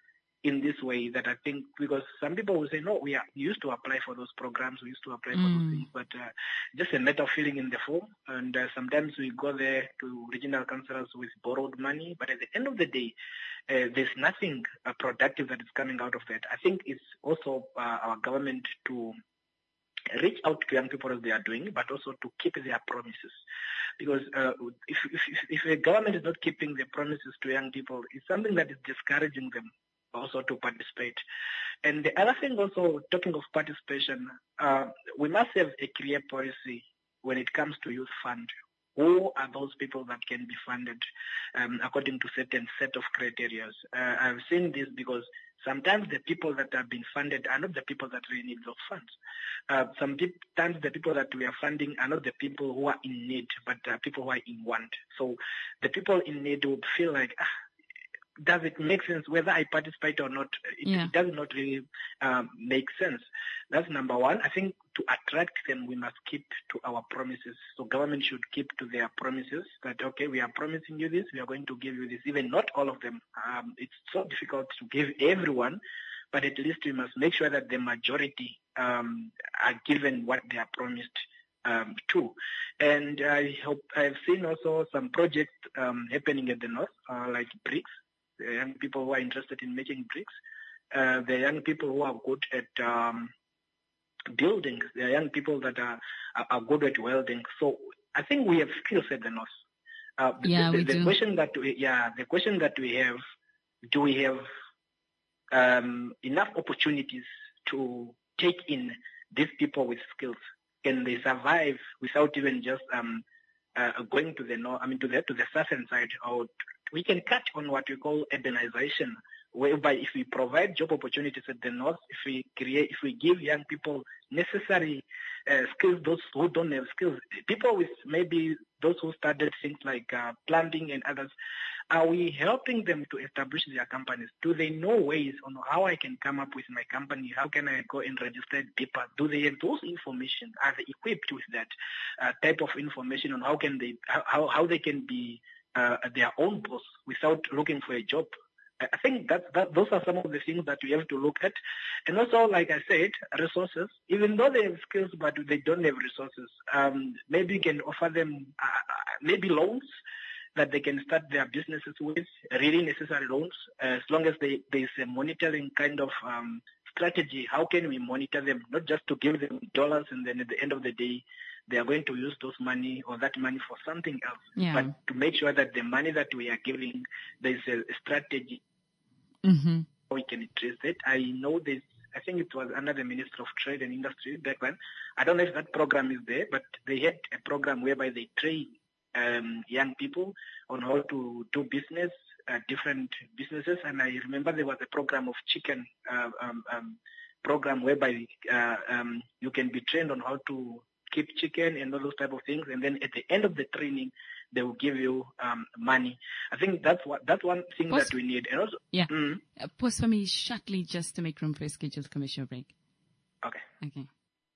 in this way that I think, because some people will say, no, we, are, we used to apply for those programs, we used to apply for Mm. those things, but uh, just a matter of filling in the form. And uh, sometimes we go there to regional councillors with borrowed money, but at the end of the day, uh, there's nothing uh, productive that is coming out of that. I think it's also uh, our government to reach out to young people as they are doing, but also to keep their promises. Because uh, if, if, if a government is not keeping their promises to young people, it's something that is discouraging them also to participate. And the other thing also, talking of participation, uh, we must have a clear policy when it comes to youth fund. Who are those people that can be funded um, according to certain set of criteria? Uh, I've seen this because sometimes the people that have been funded are not the people that really need those funds. Uh, sometimes the people that we are funding are not the people who are in need, but uh, people who are in want. So the people in need would feel like, ah, does it make sense whether I participate or not? It, Yeah. it does not really um, make sense. That's number one. I think to attract them, we must keep to our promises. So government should keep to their promises that, okay, we are promising you this, we are going to give you this. Even not all of them. Um, it's so difficult to give everyone, but at least we must make sure that the majority um, are given what they are promised um, to. And I hope I've seen also some projects um, happening at the north, uh, like bricks. The young people who are interested in making bricks. Uh, the young people who are good at um, building. The young people that are, are are good at welding. So I think we have skills at the north. Uh, the- Yeah, the, we the do. question that we, yeah, the question that we have: do we have um, enough opportunities to take in these people with skills? Can they survive without even just um, uh, going to the north? I mean, to the to the southern side, or we can cut on what we call urbanization, whereby if we provide job opportunities at the north, if we create, if we give young people necessary uh, skills, those who don't have skills, people with maybe those who started things like uh, plumbing and others, are we helping them to establish their companies? Do they know ways on how I can come up with my company? How can I go and register it deeper? Do they have those information? Are they equipped with that uh, type of information on how can they, how, how they can be uh, their own boss without looking for a job? I think that, that those are some of the things that we have to look at. And also, like I said, resources. Even though they have skills, but they don't have resources, um, maybe you can offer them uh, maybe loans that they can start their businesses with, really necessary loans, uh, as long as they, there's a monitoring kind of um, strategy. How can we monitor them? Not just to give them dollars and then at the end of the day, they are going to use those money or that money for something else. Yeah. But to make sure that the money that we are giving, there's a strategy Mm-hmm. how we can trace it. I know there's, I think it was under the Minister of Trade and Industry back then. I don't know if that program is there, but they had a program whereby they train um, young people on how to do business, uh, different businesses. And I remember there was a program of chicken uh, um, um, program whereby uh, um, you can be trained on how to keep chicken and all those type of things. And then at the end of the training, they will give you um, money. I think that's what that's one thing Pause. that we need. And also, Yeah. Mm. Uh, pause for me shortly just to make room for a scheduled commercial break. Okay. Okay.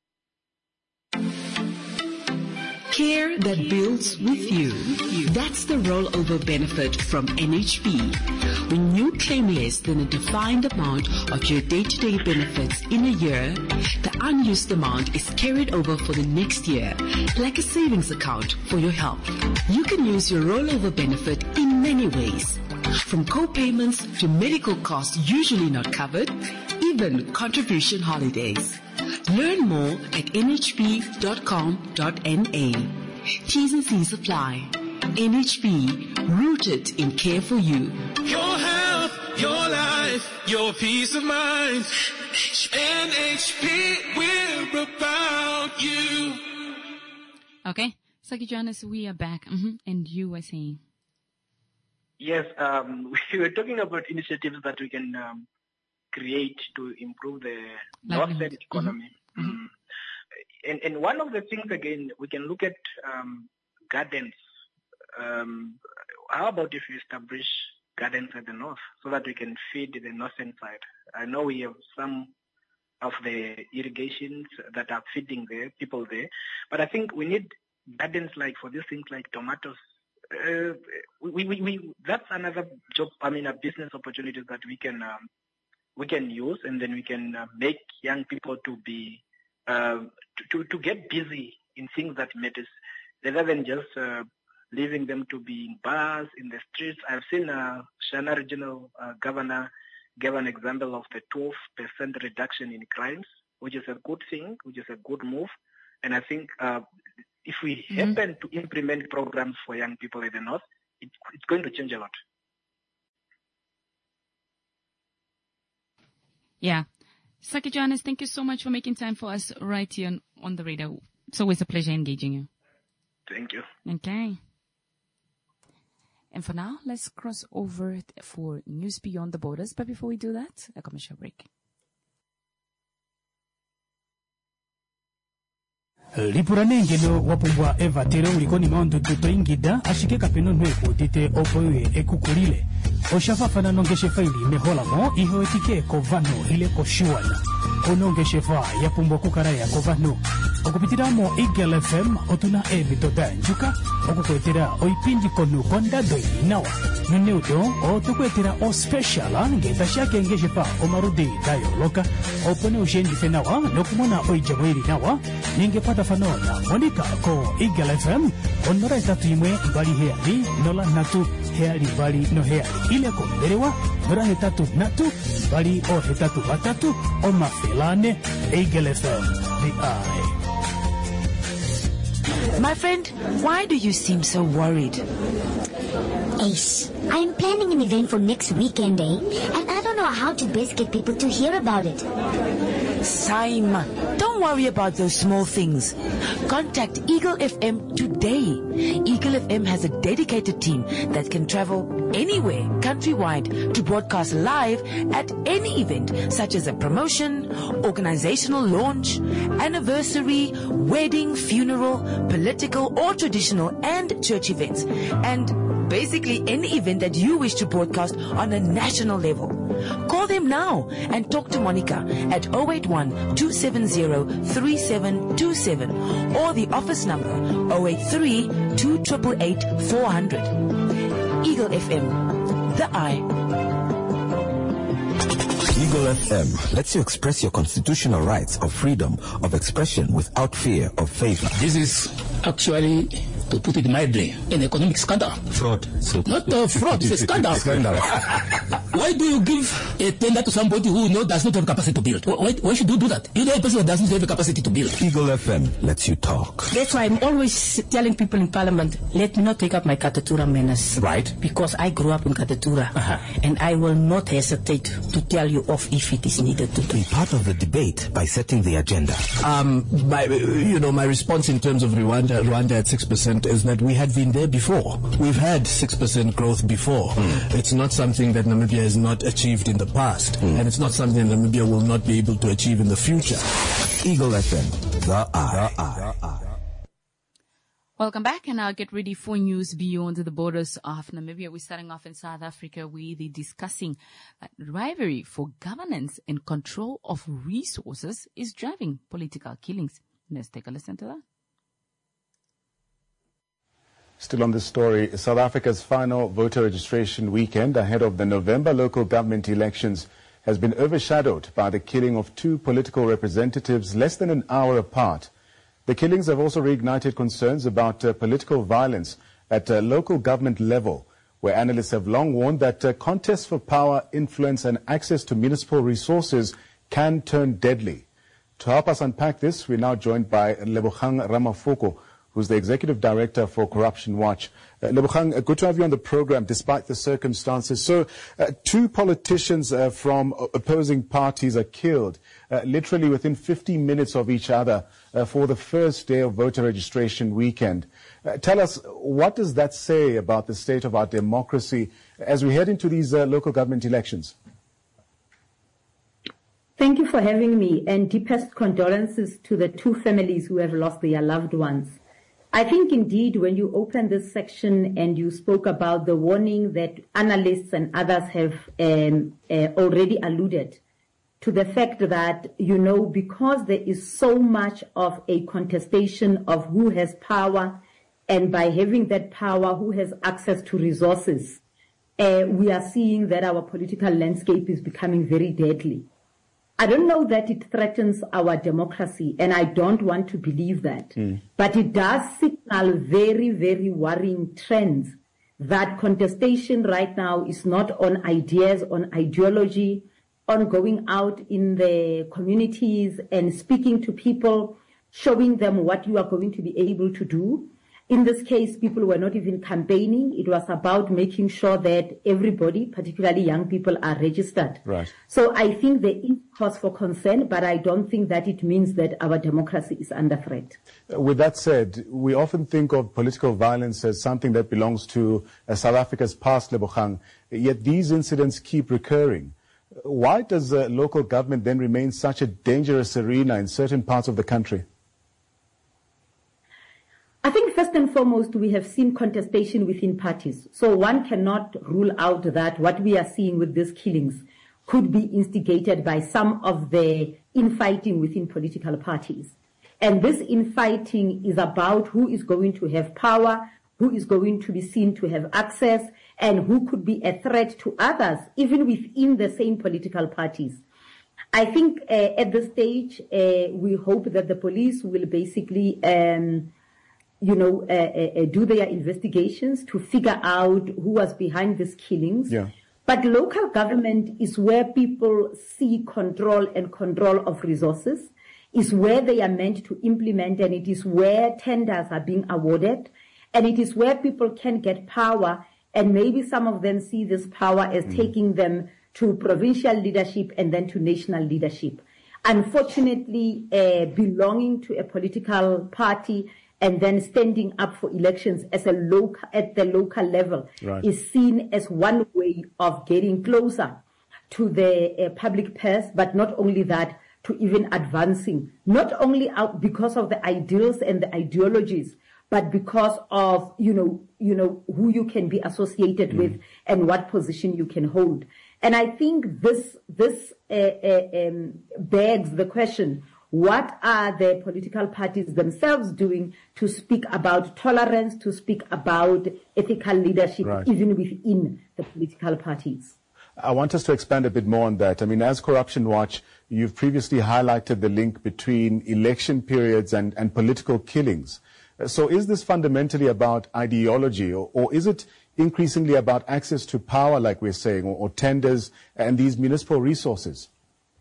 Care that builds with you. That's the rollover benefit from N H B. When you claim less than a defined amount of your day-to-day benefits in a year, the unused amount is carried over for the next year, like a savings account for your health. You can use your rollover benefit in many ways, from co-payments to medical costs usually not covered, even contribution holidays. Learn more at N H B dot com dot N A. T's and C's apply. N H B, rooted in care for you. Your health, your life, your peace of mind. N H B, we're about you. Okay. Saki Johannes, we are back. Mm-hmm. And you were saying? Yes, um, we were talking about initiatives that we can um, create to improve the northern economy. Mm-hmm. Mm. And, and one of the things, again, we can look at um, gardens. Um, how about if we establish gardens at the north so that we can feed the northern side? I know we have some of the irrigations that are feeding the people there, but I think we need gardens like for these things like tomatoes. Uh, we, we, we, that's another job, I mean, a business opportunities that we can um, we can use, and then we can uh, make young people to be uh, to, to to get busy in things that matters, rather than just uh, leaving them to be in bars, in the streets. I've seen uh, Shana Regional uh, Governor gave an example of the twelve percent reduction in crimes, which is a good thing, which is a good move. And I think uh, if we mm-hmm. happen to implement programs for young people in the North, it, it's going to change a lot. Yeah. Saki Johannes, thank you so much for making time for us right here on, on the radio. It's always a pleasure engaging you. Thank you. Okay. And for now, let's cross over for News Beyond the Borders. But before we do that, a commercial break. lipuranengelo wapumbwa eva tere ulikoni maondo tutoingida ashike kapeno nwepo tite opoye ekukulile oshafafana nongeshe faili meholamo iho etike kovano ile koshiwana onongeshe fa yapumbwa kukaraya kovano okupitiramo Eagle F M otuna ebitoda njuka okukwetera oipindi konu kondado inawa nuneudo otukwetera o special ngeta shake ngeshe fa omarudi dayo loka opone ushendi fenawa nokumona oijamwiri nawa ningepata fanona monika ko Eagle F M onora etatu imwe bali heali nola natu heali bali no heali ile ko berewa nora hetatu natu bali o hetatu batatu o mafelane Eagle F M the eye. My friend, why do you seem so worried? Ace, I'm planning an event for next weekend, eh? And I don't know how to best get people to hear about it. Simon, don't worry about those small things. Contact Eagle F M today. Eagle F M has a dedicated team that can travel anywhere countrywide to broadcast live at any event, such as a promotion, organizational launch, anniversary, wedding, funeral, political or traditional and church events, and basically any event that you wish to broadcast on a national level. Call them now and talk to Monica at zero eight one, two seven zero, three seven two seven or the office number zero eight three, two eight eight, four hundred. Eagle F M, the eye. Eagle F M lets you express your constitutional rights of freedom of expression without fear of favor. This is actually, to put it mildly, an economic scandal. Fraud. So Not a fraud, it's a scandal. Scandal. Why do you give a tender to somebody who knows does not have capacity to build? Why, why should you do that? You know a person that doesn't have the capacity to build. Eagle F M lets you talk. That's why I'm always telling people in Parliament, let me not take up my Katatura menace. Right. Because I grew up in Katatura. Uh-huh. And I will not hesitate to tell you off if it is needed to. Be part of the debate by setting the agenda. Um, my, you know, my response in terms of Rwanda, Rwanda at six percent is that we had been there before. We've had six percent growth before. Mm. It's not something that Namibia has not achieved in the past. Mm. And it's not something that Namibia will not be able to achieve in the future. Eagle F M, the eye. The eye. The eye. Welcome back, and I'll get ready for news beyond the borders of Namibia. We're starting off in South Africa with the discussing that rivalry for governance and control of resources is driving political killings. Let's take a listen to that. Still on this story, South Africa's final voter registration weekend ahead of the November local government elections has been overshadowed by the killing of two political representatives less than an hour apart. The killings have also reignited concerns about uh, political violence at uh, local government level, where analysts have long warned that uh, contests for power, influence and access to municipal resources can turn deadly. To help us unpack this, we're now joined by Lebogang Ramafoko, who's the Executive Director for Corruption Watch. Uh, Lebogang, uh, good to have you on the program despite the circumstances. So uh, two politicians uh, from opposing parties are killed uh, literally within fifteen minutes of each other uh, for the first day of voter registration weekend. Uh, tell us, what does that say about the state of our democracy as we head into these uh, local government elections? Thank you for having me, and deepest condolences to the two families who have lost their loved ones. I think indeed when you opened this section and you spoke about the warning that analysts and others have um, uh, already alluded to the fact that, you know, because there is so much of a contestation of who has power, and by having that power, who has access to resources, uh, we are seeing that our political landscape is becoming very deadly. I don't know that it threatens our democracy, and I don't want to believe that. Mm. But it does signal very, very worrying trends that contestation right now is not on ideas, on ideology, on going out in the communities and speaking to people, showing them what you are going to be able to do. In this case, people were not even campaigning. It was about making sure that everybody, particularly young people, are registered. Right. So I think there is cause for concern, but I don't think that it means that our democracy is under threat. With that said, we often think of political violence as something that belongs to uh, South Africa's past, Lebogang, yet these incidents keep recurring. Why does uh, local government then remain such a dangerous arena in certain parts of the country? I think first and foremost, we have seen contestation within parties. So one cannot rule out that what we are seeing with these killings could be instigated by some of the infighting within political parties. And this infighting is about who is going to have power, who is going to be seen to have access, and who could be a threat to others, even within the same political parties. I think uh, at this stage, uh, we hope that the police will basically um, you know, uh, uh, do their investigations to figure out who was behind these killings. Yeah. But local government is where people see control and control of resources, is where they are meant to implement, and it is where tenders are being awarded, and it is where people can get power, and maybe some of them see this power as mm. taking them to provincial leadership and then to national leadership. Unfortunately, uh, belonging to a political party and then standing up for elections as a local, at the local level right. is seen as one way of getting closer to the uh, public purse, but not only that, to even advancing, not only out because of the ideals and the ideologies, but because of, you know, you know, who you can be associated mm. with and what position you can hold. And I think this, this uh, uh, um, begs the question, what are the political parties themselves doing to speak about tolerance, to speak about ethical leadership, right. even within the political parties? I want us to expand a bit more on that. I mean, as Corruption Watch, you've previously highlighted the link between election periods and, and political killings. So is this fundamentally about ideology, or, or is it increasingly about access to power, like we're saying, or, or tenders and these municipal resources?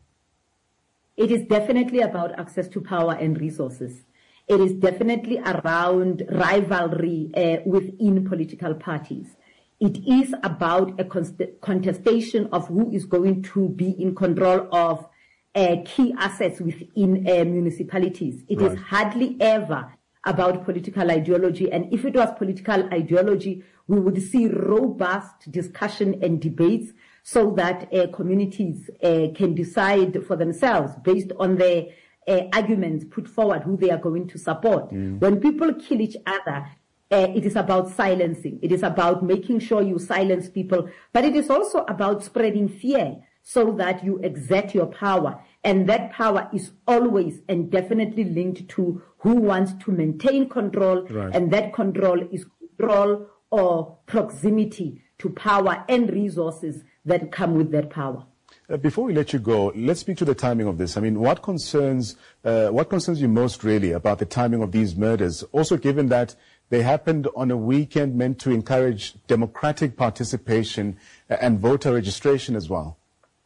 It is definitely about access to power and resources. It is definitely around rivalry uh, within political parties. It is about a contestation of who is going to be in control of uh, key assets within uh, municipalities. It right. is hardly ever about political ideology. And if it was political ideology, we would see robust discussion and debates so that uh, communities uh, can decide for themselves based on the uh, arguments put forward who they are going to support. Mm. When people kill each other, uh, it is about silencing. It is about making sure you silence people, but it is also about spreading fear so that you exert your power. And that power is always and definitely linked to who wants to maintain control, right. and that control is control or proximity to power and resources that come with that power. Uh, before we let you go, let's speak to the timing of this. I mean, what concerns uh, what concerns you most really about the timing of these murders? Also, given that they happened on a weekend meant to encourage democratic participation and voter registration as well.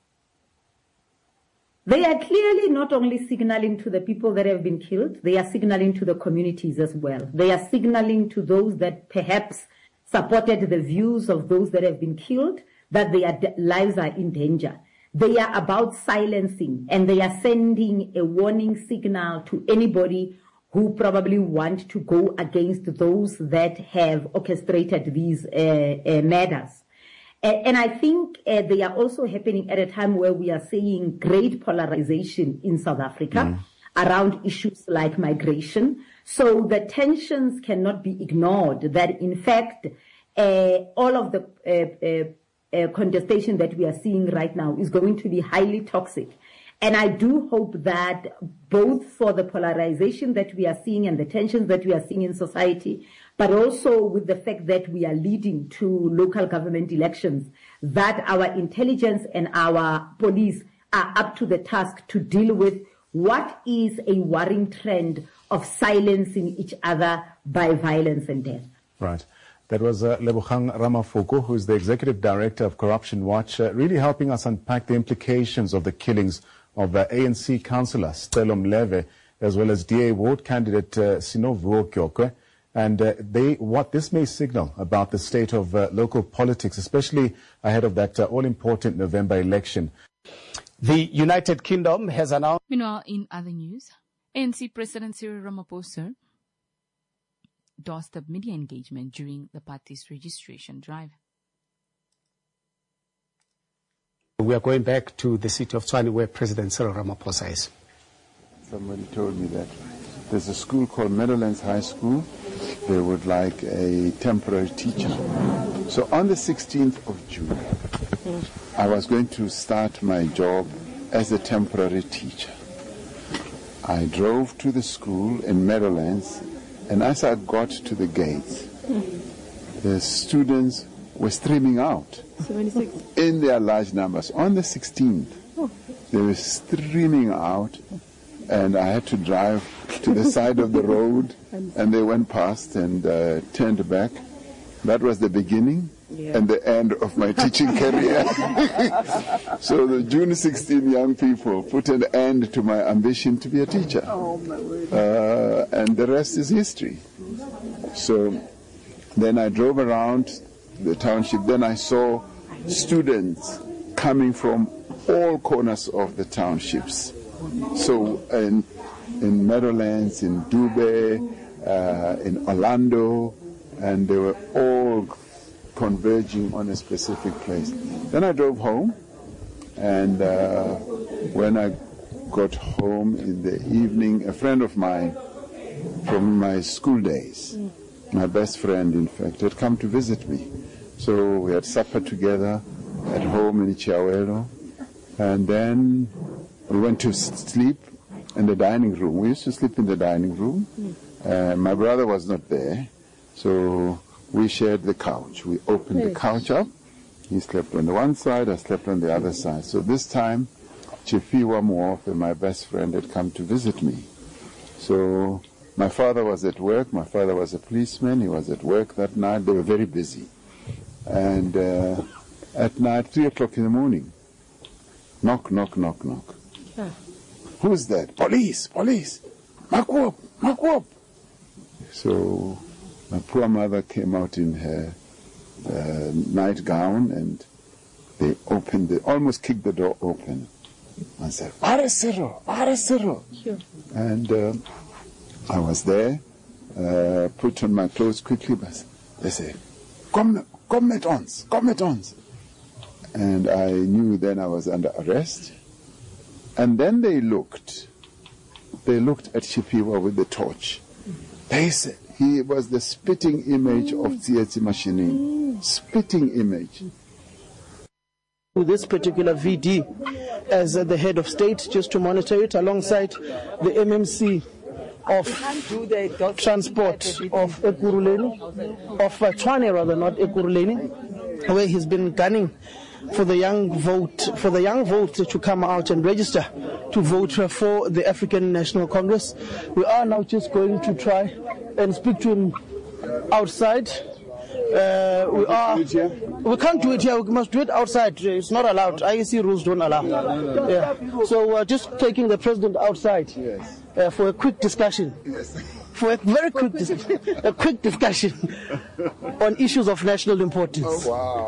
They are clearly not only signaling to the people that have been killed, they are signaling to the communities as well. They are signaling to those that perhaps supported the views of those that have been killed, that their lives are in danger. They are about silencing, and they are sending a warning signal to anybody who probably want to go against those that have orchestrated these uh, uh, murders. And, and I think uh, they are also happening at a time where we are seeing great polarization in South Africa mm. around issues like migration. So the tensions cannot be ignored, that in fact, uh, all of the uh, uh, Uh, contestation that we are seeing right now is going to be highly toxic. And I do hope that both for the polarization that we are seeing and the tensions that we are seeing in society, but also with the fact that we are leading to local government elections, that our intelligence and our police are up to the task to deal with what is a worrying trend of silencing each other by violence and death. Right. That was uh, Lebogang Ramafoko, who is the Executive Director of Corruption Watch, uh, really helping us unpack the implications of the killings of uh, A N C councillor Stelo Mleve, as well as D A ward candidate uh, Sinovuo Kyokwe, and uh, they, what this may signal about the state of uh, local politics, especially ahead of that uh, all-important November election. The United Kingdom has announced... Meanwhile, in other news, A N C President Cyril Ramaphosa doorstep media engagement during the party's registration drive. We are going back to the city of Tshwane where President Cyril Ramaphosa is. Somebody told me that there's a school called Meadowlands High School. They would like a temporary teacher. So on the sixteenth of June, I was going to start my job as a temporary teacher. I drove to the school in Meadowlands, and as I got to the gates, the students were streaming out in their large numbers. On the sixteenth, they were streaming out, and I had to drive to the side of the road, and they went past and uh, turned back. That was the beginning yeah. and the end of my teaching career. So the June sixteenth young people put an end to my ambition to be a teacher. Oh, my word. Uh, and the rest is history. So then I drove around the township. Then I saw students coming from all corners of the townships. So in, in Meadowlands, in Dube, uh, in Orlando, and they were all converging on a specific place. Then I drove home, and uh, when I got home in the evening, a friend of mine from my school days, my best friend in fact, had come to visit me. So we had supper together at home in Chiawelo, and then we went to sleep in the dining room. We used to sleep in the dining room. Uh, my brother was not there, so we shared the couch. We opened the couch up. He slept on the one side, I slept on the other side. So this time, Chifiwa Muofe, my best friend, had come to visit me. So my father was at work. My father was a policeman. He was at work that night. They were very busy. And uh, at night, three o'clock in the morning, knock, knock, knock, knock. Yeah. Who's that? Police, police. Makwop, Makwop. So my poor mother came out in her uh, nightgown, and they opened, they almost kicked the door open and said, Where is Cyril? Where is Cyril? Sure. And uh, I was there, uh, put on my clothes quickly, but they said, Come, come met ons, come met ons. And I knew then I was under arrest. And then they looked, they looked at Shipiwa with the torch. They said, he was the spitting image of Tsietsi Mashinini. Spitting image. This particular V D as uh, the head of state, just to monitor it alongside the M M C of transport of Ekurhuleni, of uh, Tshwane rather, not Ekurhuleni, where he's been gunning for the young vote, for the young vote to come out and register to vote for the African National Congress. We are now just going to try and speak to him outside. Uh, we are. We can't do it here. We must do it outside. It's not allowed. I E C rules don't allow. Yeah. So we're just taking the president outside uh, for a quick discussion. For a very quick, dis- a quick discussion on issues of national importance. Oh wow!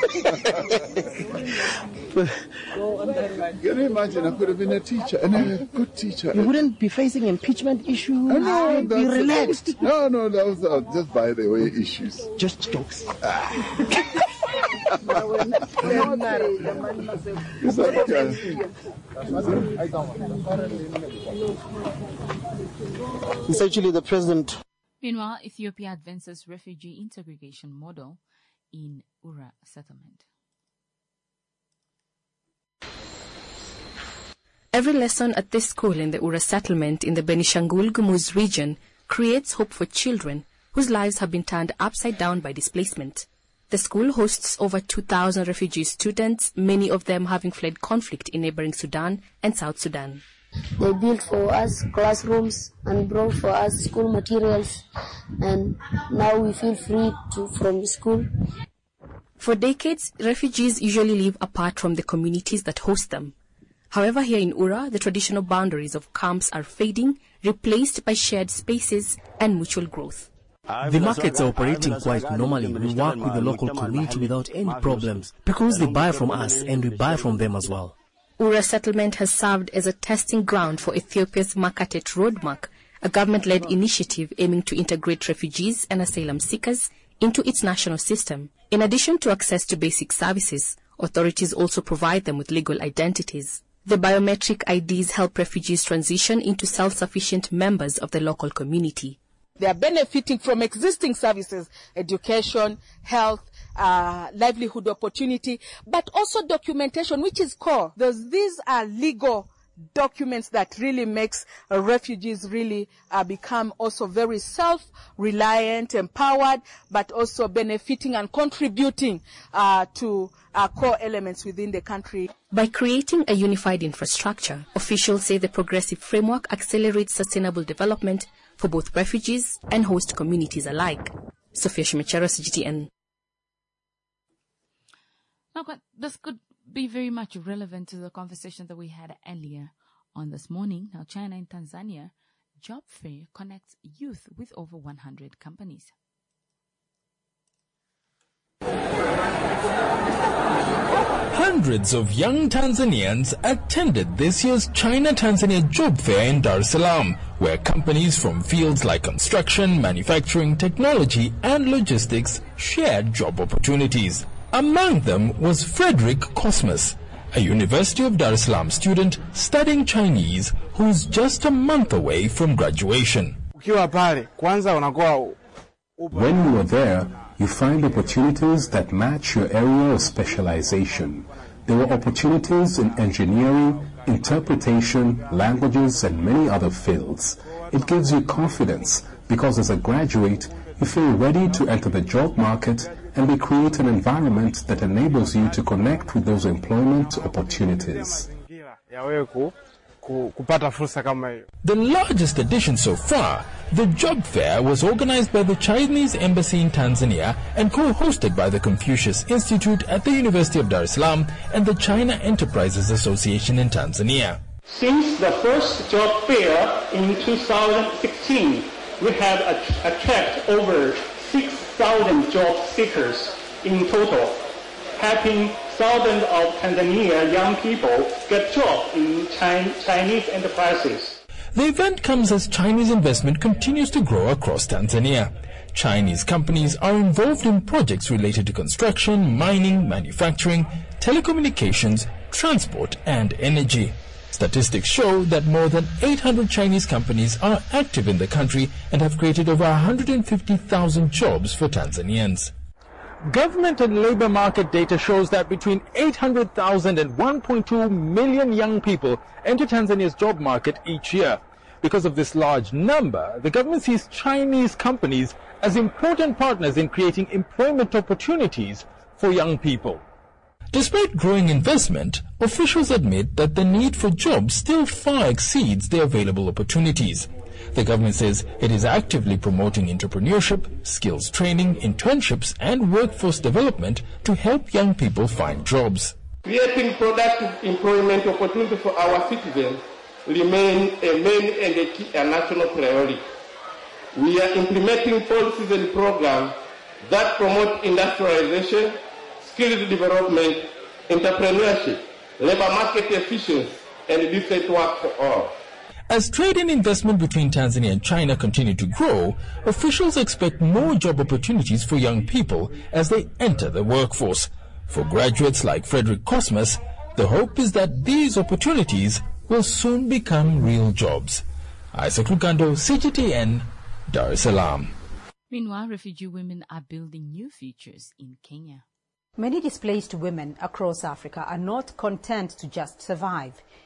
Can you imagine? I could have been a teacher, and a good teacher. You wouldn't be facing impeachment issues. Oh, no, You'd be relaxed. No, no, that was uh, just by the way issues. Just jokes. Essentially, the president. Meanwhile, Ethiopia advances refugee integration model in Ura settlement. Every lesson at this school in the Ura settlement in the Benishangul Gumuz region creates hope for children whose lives have been turned upside down by displacement. The school hosts over two thousand refugee students, many of them having fled conflict in neighboring Sudan and South Sudan. They built for us classrooms and brought for us school materials, and now we feel free to, from school. For decades, refugees usually live apart from the communities that host them. However, here in Ura, the traditional boundaries of camps are fading, replaced by shared spaces and mutual growth. The markets are operating quite normally. We work with the local community without any problems because they buy from us and we buy from them as well. Ura settlement has served as a testing ground for Ethiopia's Makatet Roadmark, a government-led initiative aiming to integrate refugees and asylum seekers into its national system. In addition to access to basic services, authorities also provide them with legal identities. The biometric I Ds help refugees transition into self-sufficient members of the local community. They are benefiting from existing services, education, health, uh, livelihood opportunity, but also documentation, which is core. Those, these are legal documents that really makes uh, refugees really uh, become also very self-reliant, empowered, but also benefiting and contributing uh, to uh, core elements within the country. By creating a unified infrastructure, officials say the progressive framework accelerates sustainable development for both refugees and host communities alike. Sophia Shimechero, C G T N. Now, but this could be very much relevant to the conversation that we had earlier on this morning. Now, China and Tanzania job fair connects youth with over one hundred companies. Hundreds of young Tanzanians attended this year's China-Tanzania Job Fair in Dar es Salaam, where companies from fields like construction, manufacturing, technology, and logistics shared job opportunities. Among them was Frederick Cosmas, a University of Dar es Salaam student studying Chinese who's just a month away from graduation. When you are there, you find opportunities that match your area of specialization. There were opportunities in engineering, interpretation, languages, and many other fields. It gives you confidence because as a graduate, you feel ready to enter the job market, and they create an environment that enables you to connect with those employment opportunities. The largest edition so far, the Job Fair, was organized by the Chinese Embassy in Tanzania and co-hosted by the Confucius Institute at the University of Dar es Salaam and the China Enterprises Association in Tanzania. Since the first job fair in two thousand sixteen, we have attracted over six thousand job seekers in total, helping thousands of Tanzania young people get jobs in Chinese enterprises. The event comes as Chinese investment continues to grow across Tanzania. Chinese companies are involved in projects related to construction, mining, manufacturing, telecommunications, transport, and energy. Statistics show that more than eight hundred Chinese companies are active in the country and have created over one hundred fifty thousand jobs for Tanzanians. Government and labor market data shows that between eight hundred thousand and one point two million young people enter Tanzania's job market each year. Because of this large number, the government sees Chinese companies as important partners in creating employment opportunities for young people. Despite growing investment, officials admit that the need for jobs still far exceeds the available opportunities. The government says it is actively promoting entrepreneurship, skills training, internships, and workforce development to help young people find jobs. Creating productive employment opportunities for our citizens remain a main and a key and national priority. We are implementing policies and programs that promote industrialization, skills development, entrepreneurship, labor market efficiency, and decent work for all. As trade and investment between Tanzania and China continue to grow, officials expect more job opportunities for young people as they enter the workforce. For graduates like Frederick Cosmas, the hope is that these opportunities will soon become real jobs. Isaac Lugando, C G T N, Dar es Salaam. Meanwhile, refugee women are building new futures in Kenya. Many displaced women across Africa are not content to just survive.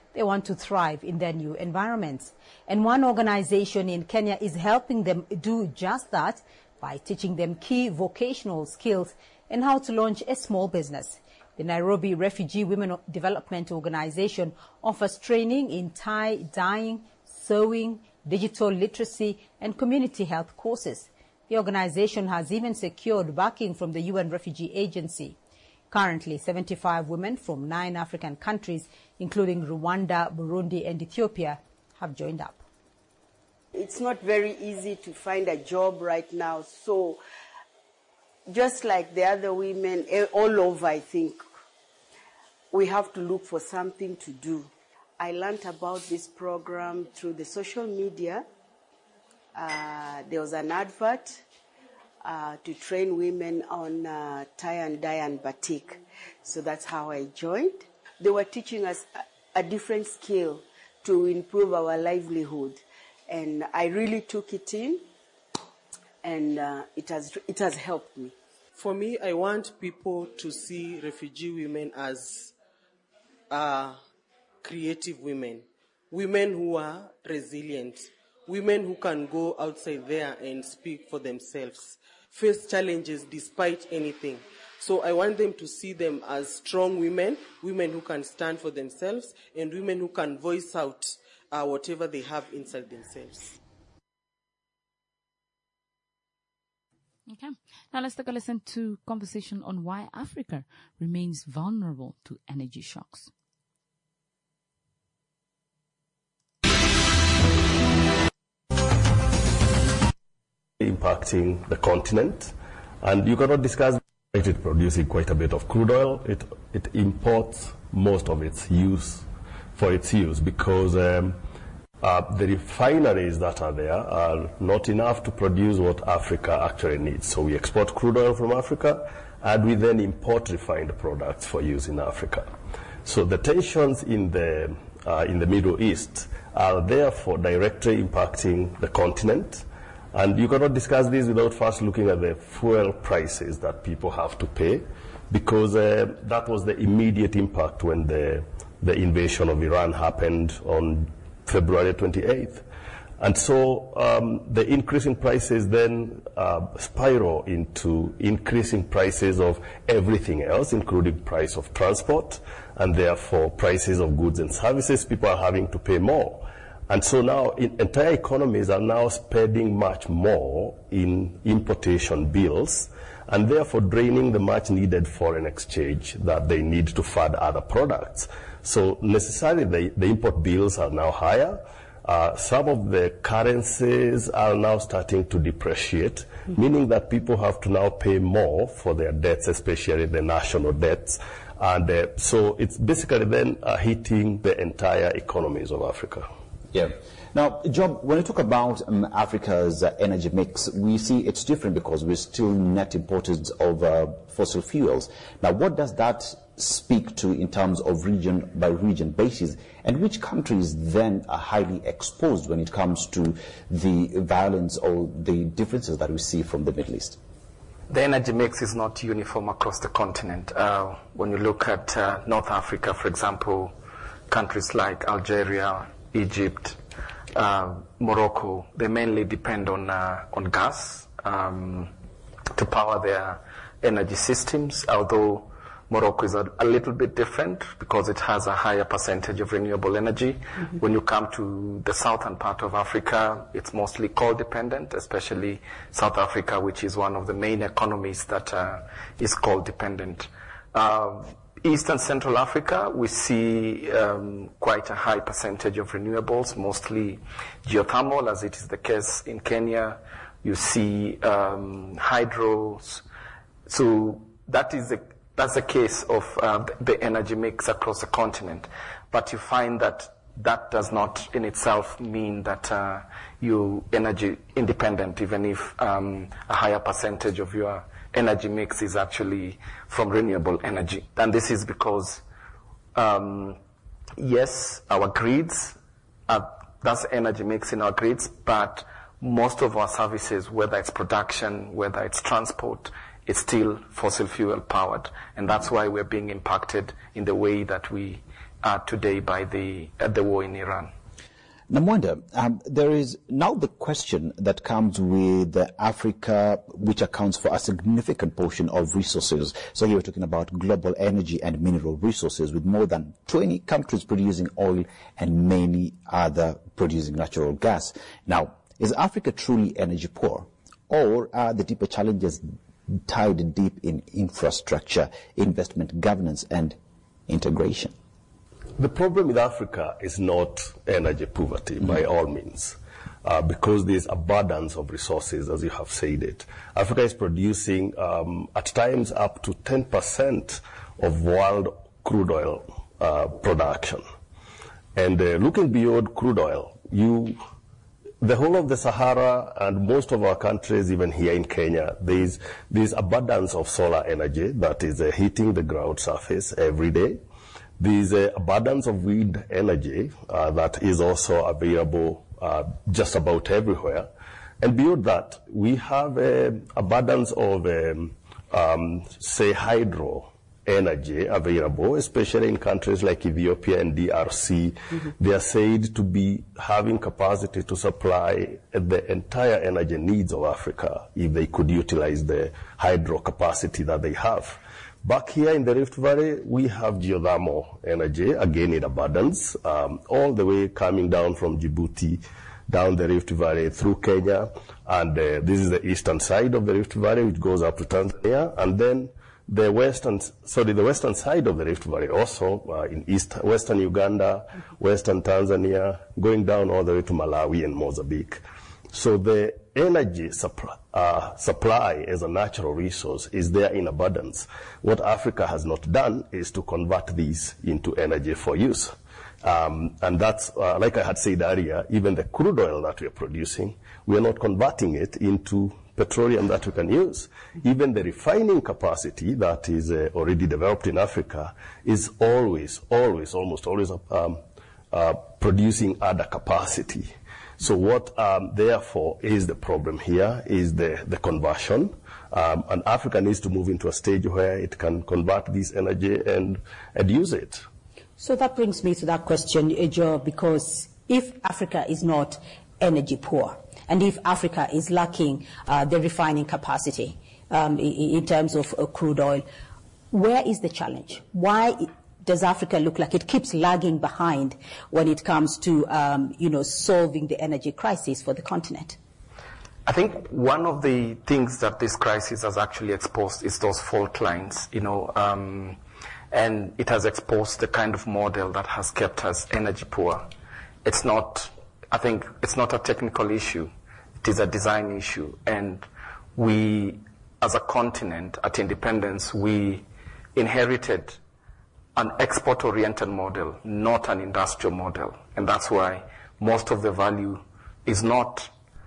They want to thrive in their new environments. And one organization in Kenya is helping them do just that by teaching them key vocational skills and how to launch a small business. The Nairobi Refugee Women Development Organization offers training in tie-dyeing, sewing, digital literacy, and community health courses. The organization has even secured backing from the U N Refugee Agency. Currently, seventy-five women from nine African countries, including Rwanda, Burundi, and Ethiopia, have joined up. It's not very easy to find a job right now, so just like the other women all over, I think, we have to look for something to do. I learned about this program through the social media. Uh, there was an advert uh, to train women on uh, tie and dye and batik. So that's how I joined. They were teaching us a, a different skill to improve our livelihood. And I really took it in, and uh, it has, it has helped me. For me, I want people to see refugee women as uh, creative women, women who are resilient, women who can go outside there and speak for themselves, face challenges despite anything. So I want them to see them as strong women, women who can stand for themselves, and women who can voice out uh, whatever they have inside themselves. Okay, now let's take a listen to conversation on why Africa remains vulnerable to energy shocks. Impacting the continent, and you cannot discuss it producing quite a bit of crude oil. It it imports most of its use for its use because um, uh, the refineries that are there are not enough to produce what Africa actually needs. So we export crude oil from Africa, and we then import refined products for use in Africa. So the tensions in the uh, in the Middle East are therefore directly impacting the continent. And you cannot discuss this without first looking at the fuel prices that people have to pay, because uh, that was the immediate impact when the, the invasion of Iran happened on February twenty-eighth. And so um, the increase in prices then uh, spiral into increasing prices of everything else, including price of transport, and therefore prices of goods and services. People are having to pay more. And so now in, entire economies are now spending much more in importation bills, and therefore draining the much needed foreign exchange that they need to fund other products. So necessarily the, the import bills are now higher. Uh, some of the currencies are now starting to depreciate, mm-hmm. meaning that people have to now pay more for their debts, especially the national debts. And uh, so it's basically then uh, hitting the entire economies of Africa. Yeah. Now, Job, when you talk about um, Africa's uh, energy mix, we see it's different because we're still net importers of uh, fossil fuels. Now, what does that speak to in terms of region by region basis, and which countries then are highly exposed when it comes to the violence or the differences that we see from the Middle East? The energy mix is not uniform across the continent. Uh, when you look at uh, North Africa, for example, countries like Algeria, Egypt, uh, Morocco, they mainly depend on uh, on gas um, to power their energy systems, although Morocco is a, a little bit different because it has a higher percentage of renewable energy. Mm-hmm. When you come to the southern part of Africa, it's mostly coal dependent, especially South Africa, which is one of the main economies that uh, is coal dependent. Uh, East and Central Africa, we see um, quite a high percentage of renewables, mostly geothermal, as it is the case in Kenya. You see um, hydros. So that is the that's the case of uh, the energy mix across the continent. But you find that that does not in itself mean that uh, you're energy independent, even if um, a higher percentage of your energy mix is actually from renewable energy. And this is because, um, yes, our grids, are, that's energy mix in our grids, but most of our services, whether it's production, whether it's transport, it's still fossil fuel powered. And that's why we're being impacted in the way that we uh, today by the, uh, the war in Iran. Namwanda, um, there is now the question that comes with uh, Africa, which accounts for a significant portion of resources. So here we're talking about global energy and mineral resources, with more than twenty countries producing oil and many other producing natural gas. Now, is Africa truly energy poor, or are the deeper challenges tied deep in infrastructure, investment, governance, and integration? The problem with Africa is not energy poverty, mm-hmm. by all means, uh, because there's abundance of resources, as you have said it. Africa is producing, um, at times, up to ten percent of world crude oil uh, production. And uh, looking beyond crude oil, you, the whole of the Sahara and most of our countries, even here in Kenya, there's, there's abundance of solar energy that is uh, hitting the ground surface every day. There's uh, abundance of wind energy uh, that is also available uh, just about everywhere. And beyond that, we have uh, abundance of, um, um, say, hydro energy available, especially in countries like Ethiopia and D R C. Mm-hmm. They are said to be having capacity to supply the entire energy needs of Africa if they could utilize the hydro capacity that they have. Back here in the Rift Valley, we have geothermal energy, again in abundance, um, all the way coming down from Djibouti, down the Rift Valley through Kenya. And uh, this is the eastern side of the Rift Valley, which goes up to Tanzania. And then the western, sorry, the western side of the Rift Valley also uh, in east, western Uganda, western Tanzania, going down all the way to Malawi and Mozambique. So the energy supply, uh, supply as a natural resource is there in abundance. What Africa has not done is to convert these into energy for use. Um, and that's, uh, like I had said earlier, even the crude oil that we are producing, we are not converting it into petroleum that we can use. Even the refining capacity that is uh, already developed in Africa is always, always, almost always um, uh, producing other capacity. So what, um, therefore, is the problem here is the, the conversion. Um, and Africa needs to move into a stage where it can convert this energy and, and use it. So that brings me to that question, Joe, because if Africa is not energy poor, and if Africa is lacking uh, the refining capacity um, in, in terms of uh, crude oil, where is the challenge? Why does Africa look like it keeps lagging behind when it comes to, um, you know, solving the energy crisis for the continent? I think one of the things that this crisis has actually exposed is those fault lines, you know, um, and it has exposed the kind of model that has kept us energy poor. It's not, I think, it's not a technical issue. It is a design issue. And we, as a continent, at independence, we inherited an export-oriented model, not an industrial model. And that's why most of the value is not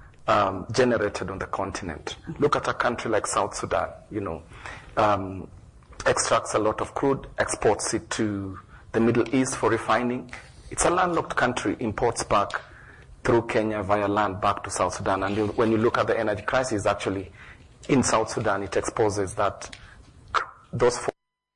um, generated on the continent. Look at a country like South Sudan, you know, um, extracts a lot of crude, exports it to the Middle East for refining. It's a landlocked country, imports back through Kenya via land back to South Sudan. And you, when you look at the energy crisis, actually, in South Sudan, it exposes that those four.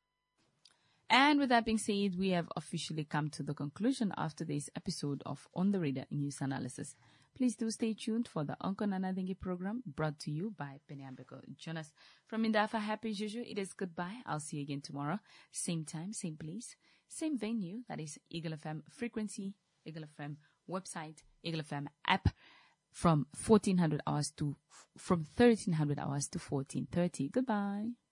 And with that being said, we have officially come to the conclusion of today's episode of On the Radar News Analysis. Please do stay tuned for the Uncle Nana Dengue program brought to you by Penyambeko Jonas. From Indafa, happy as usual. It is goodbye. I'll see you again tomorrow. Same time, same place, same venue. That is Eagle F M frequency, Eagle F M website, Eagle F M app from fourteen hundred hours to, from thirteen hundred hours to fourteen thirty. Goodbye.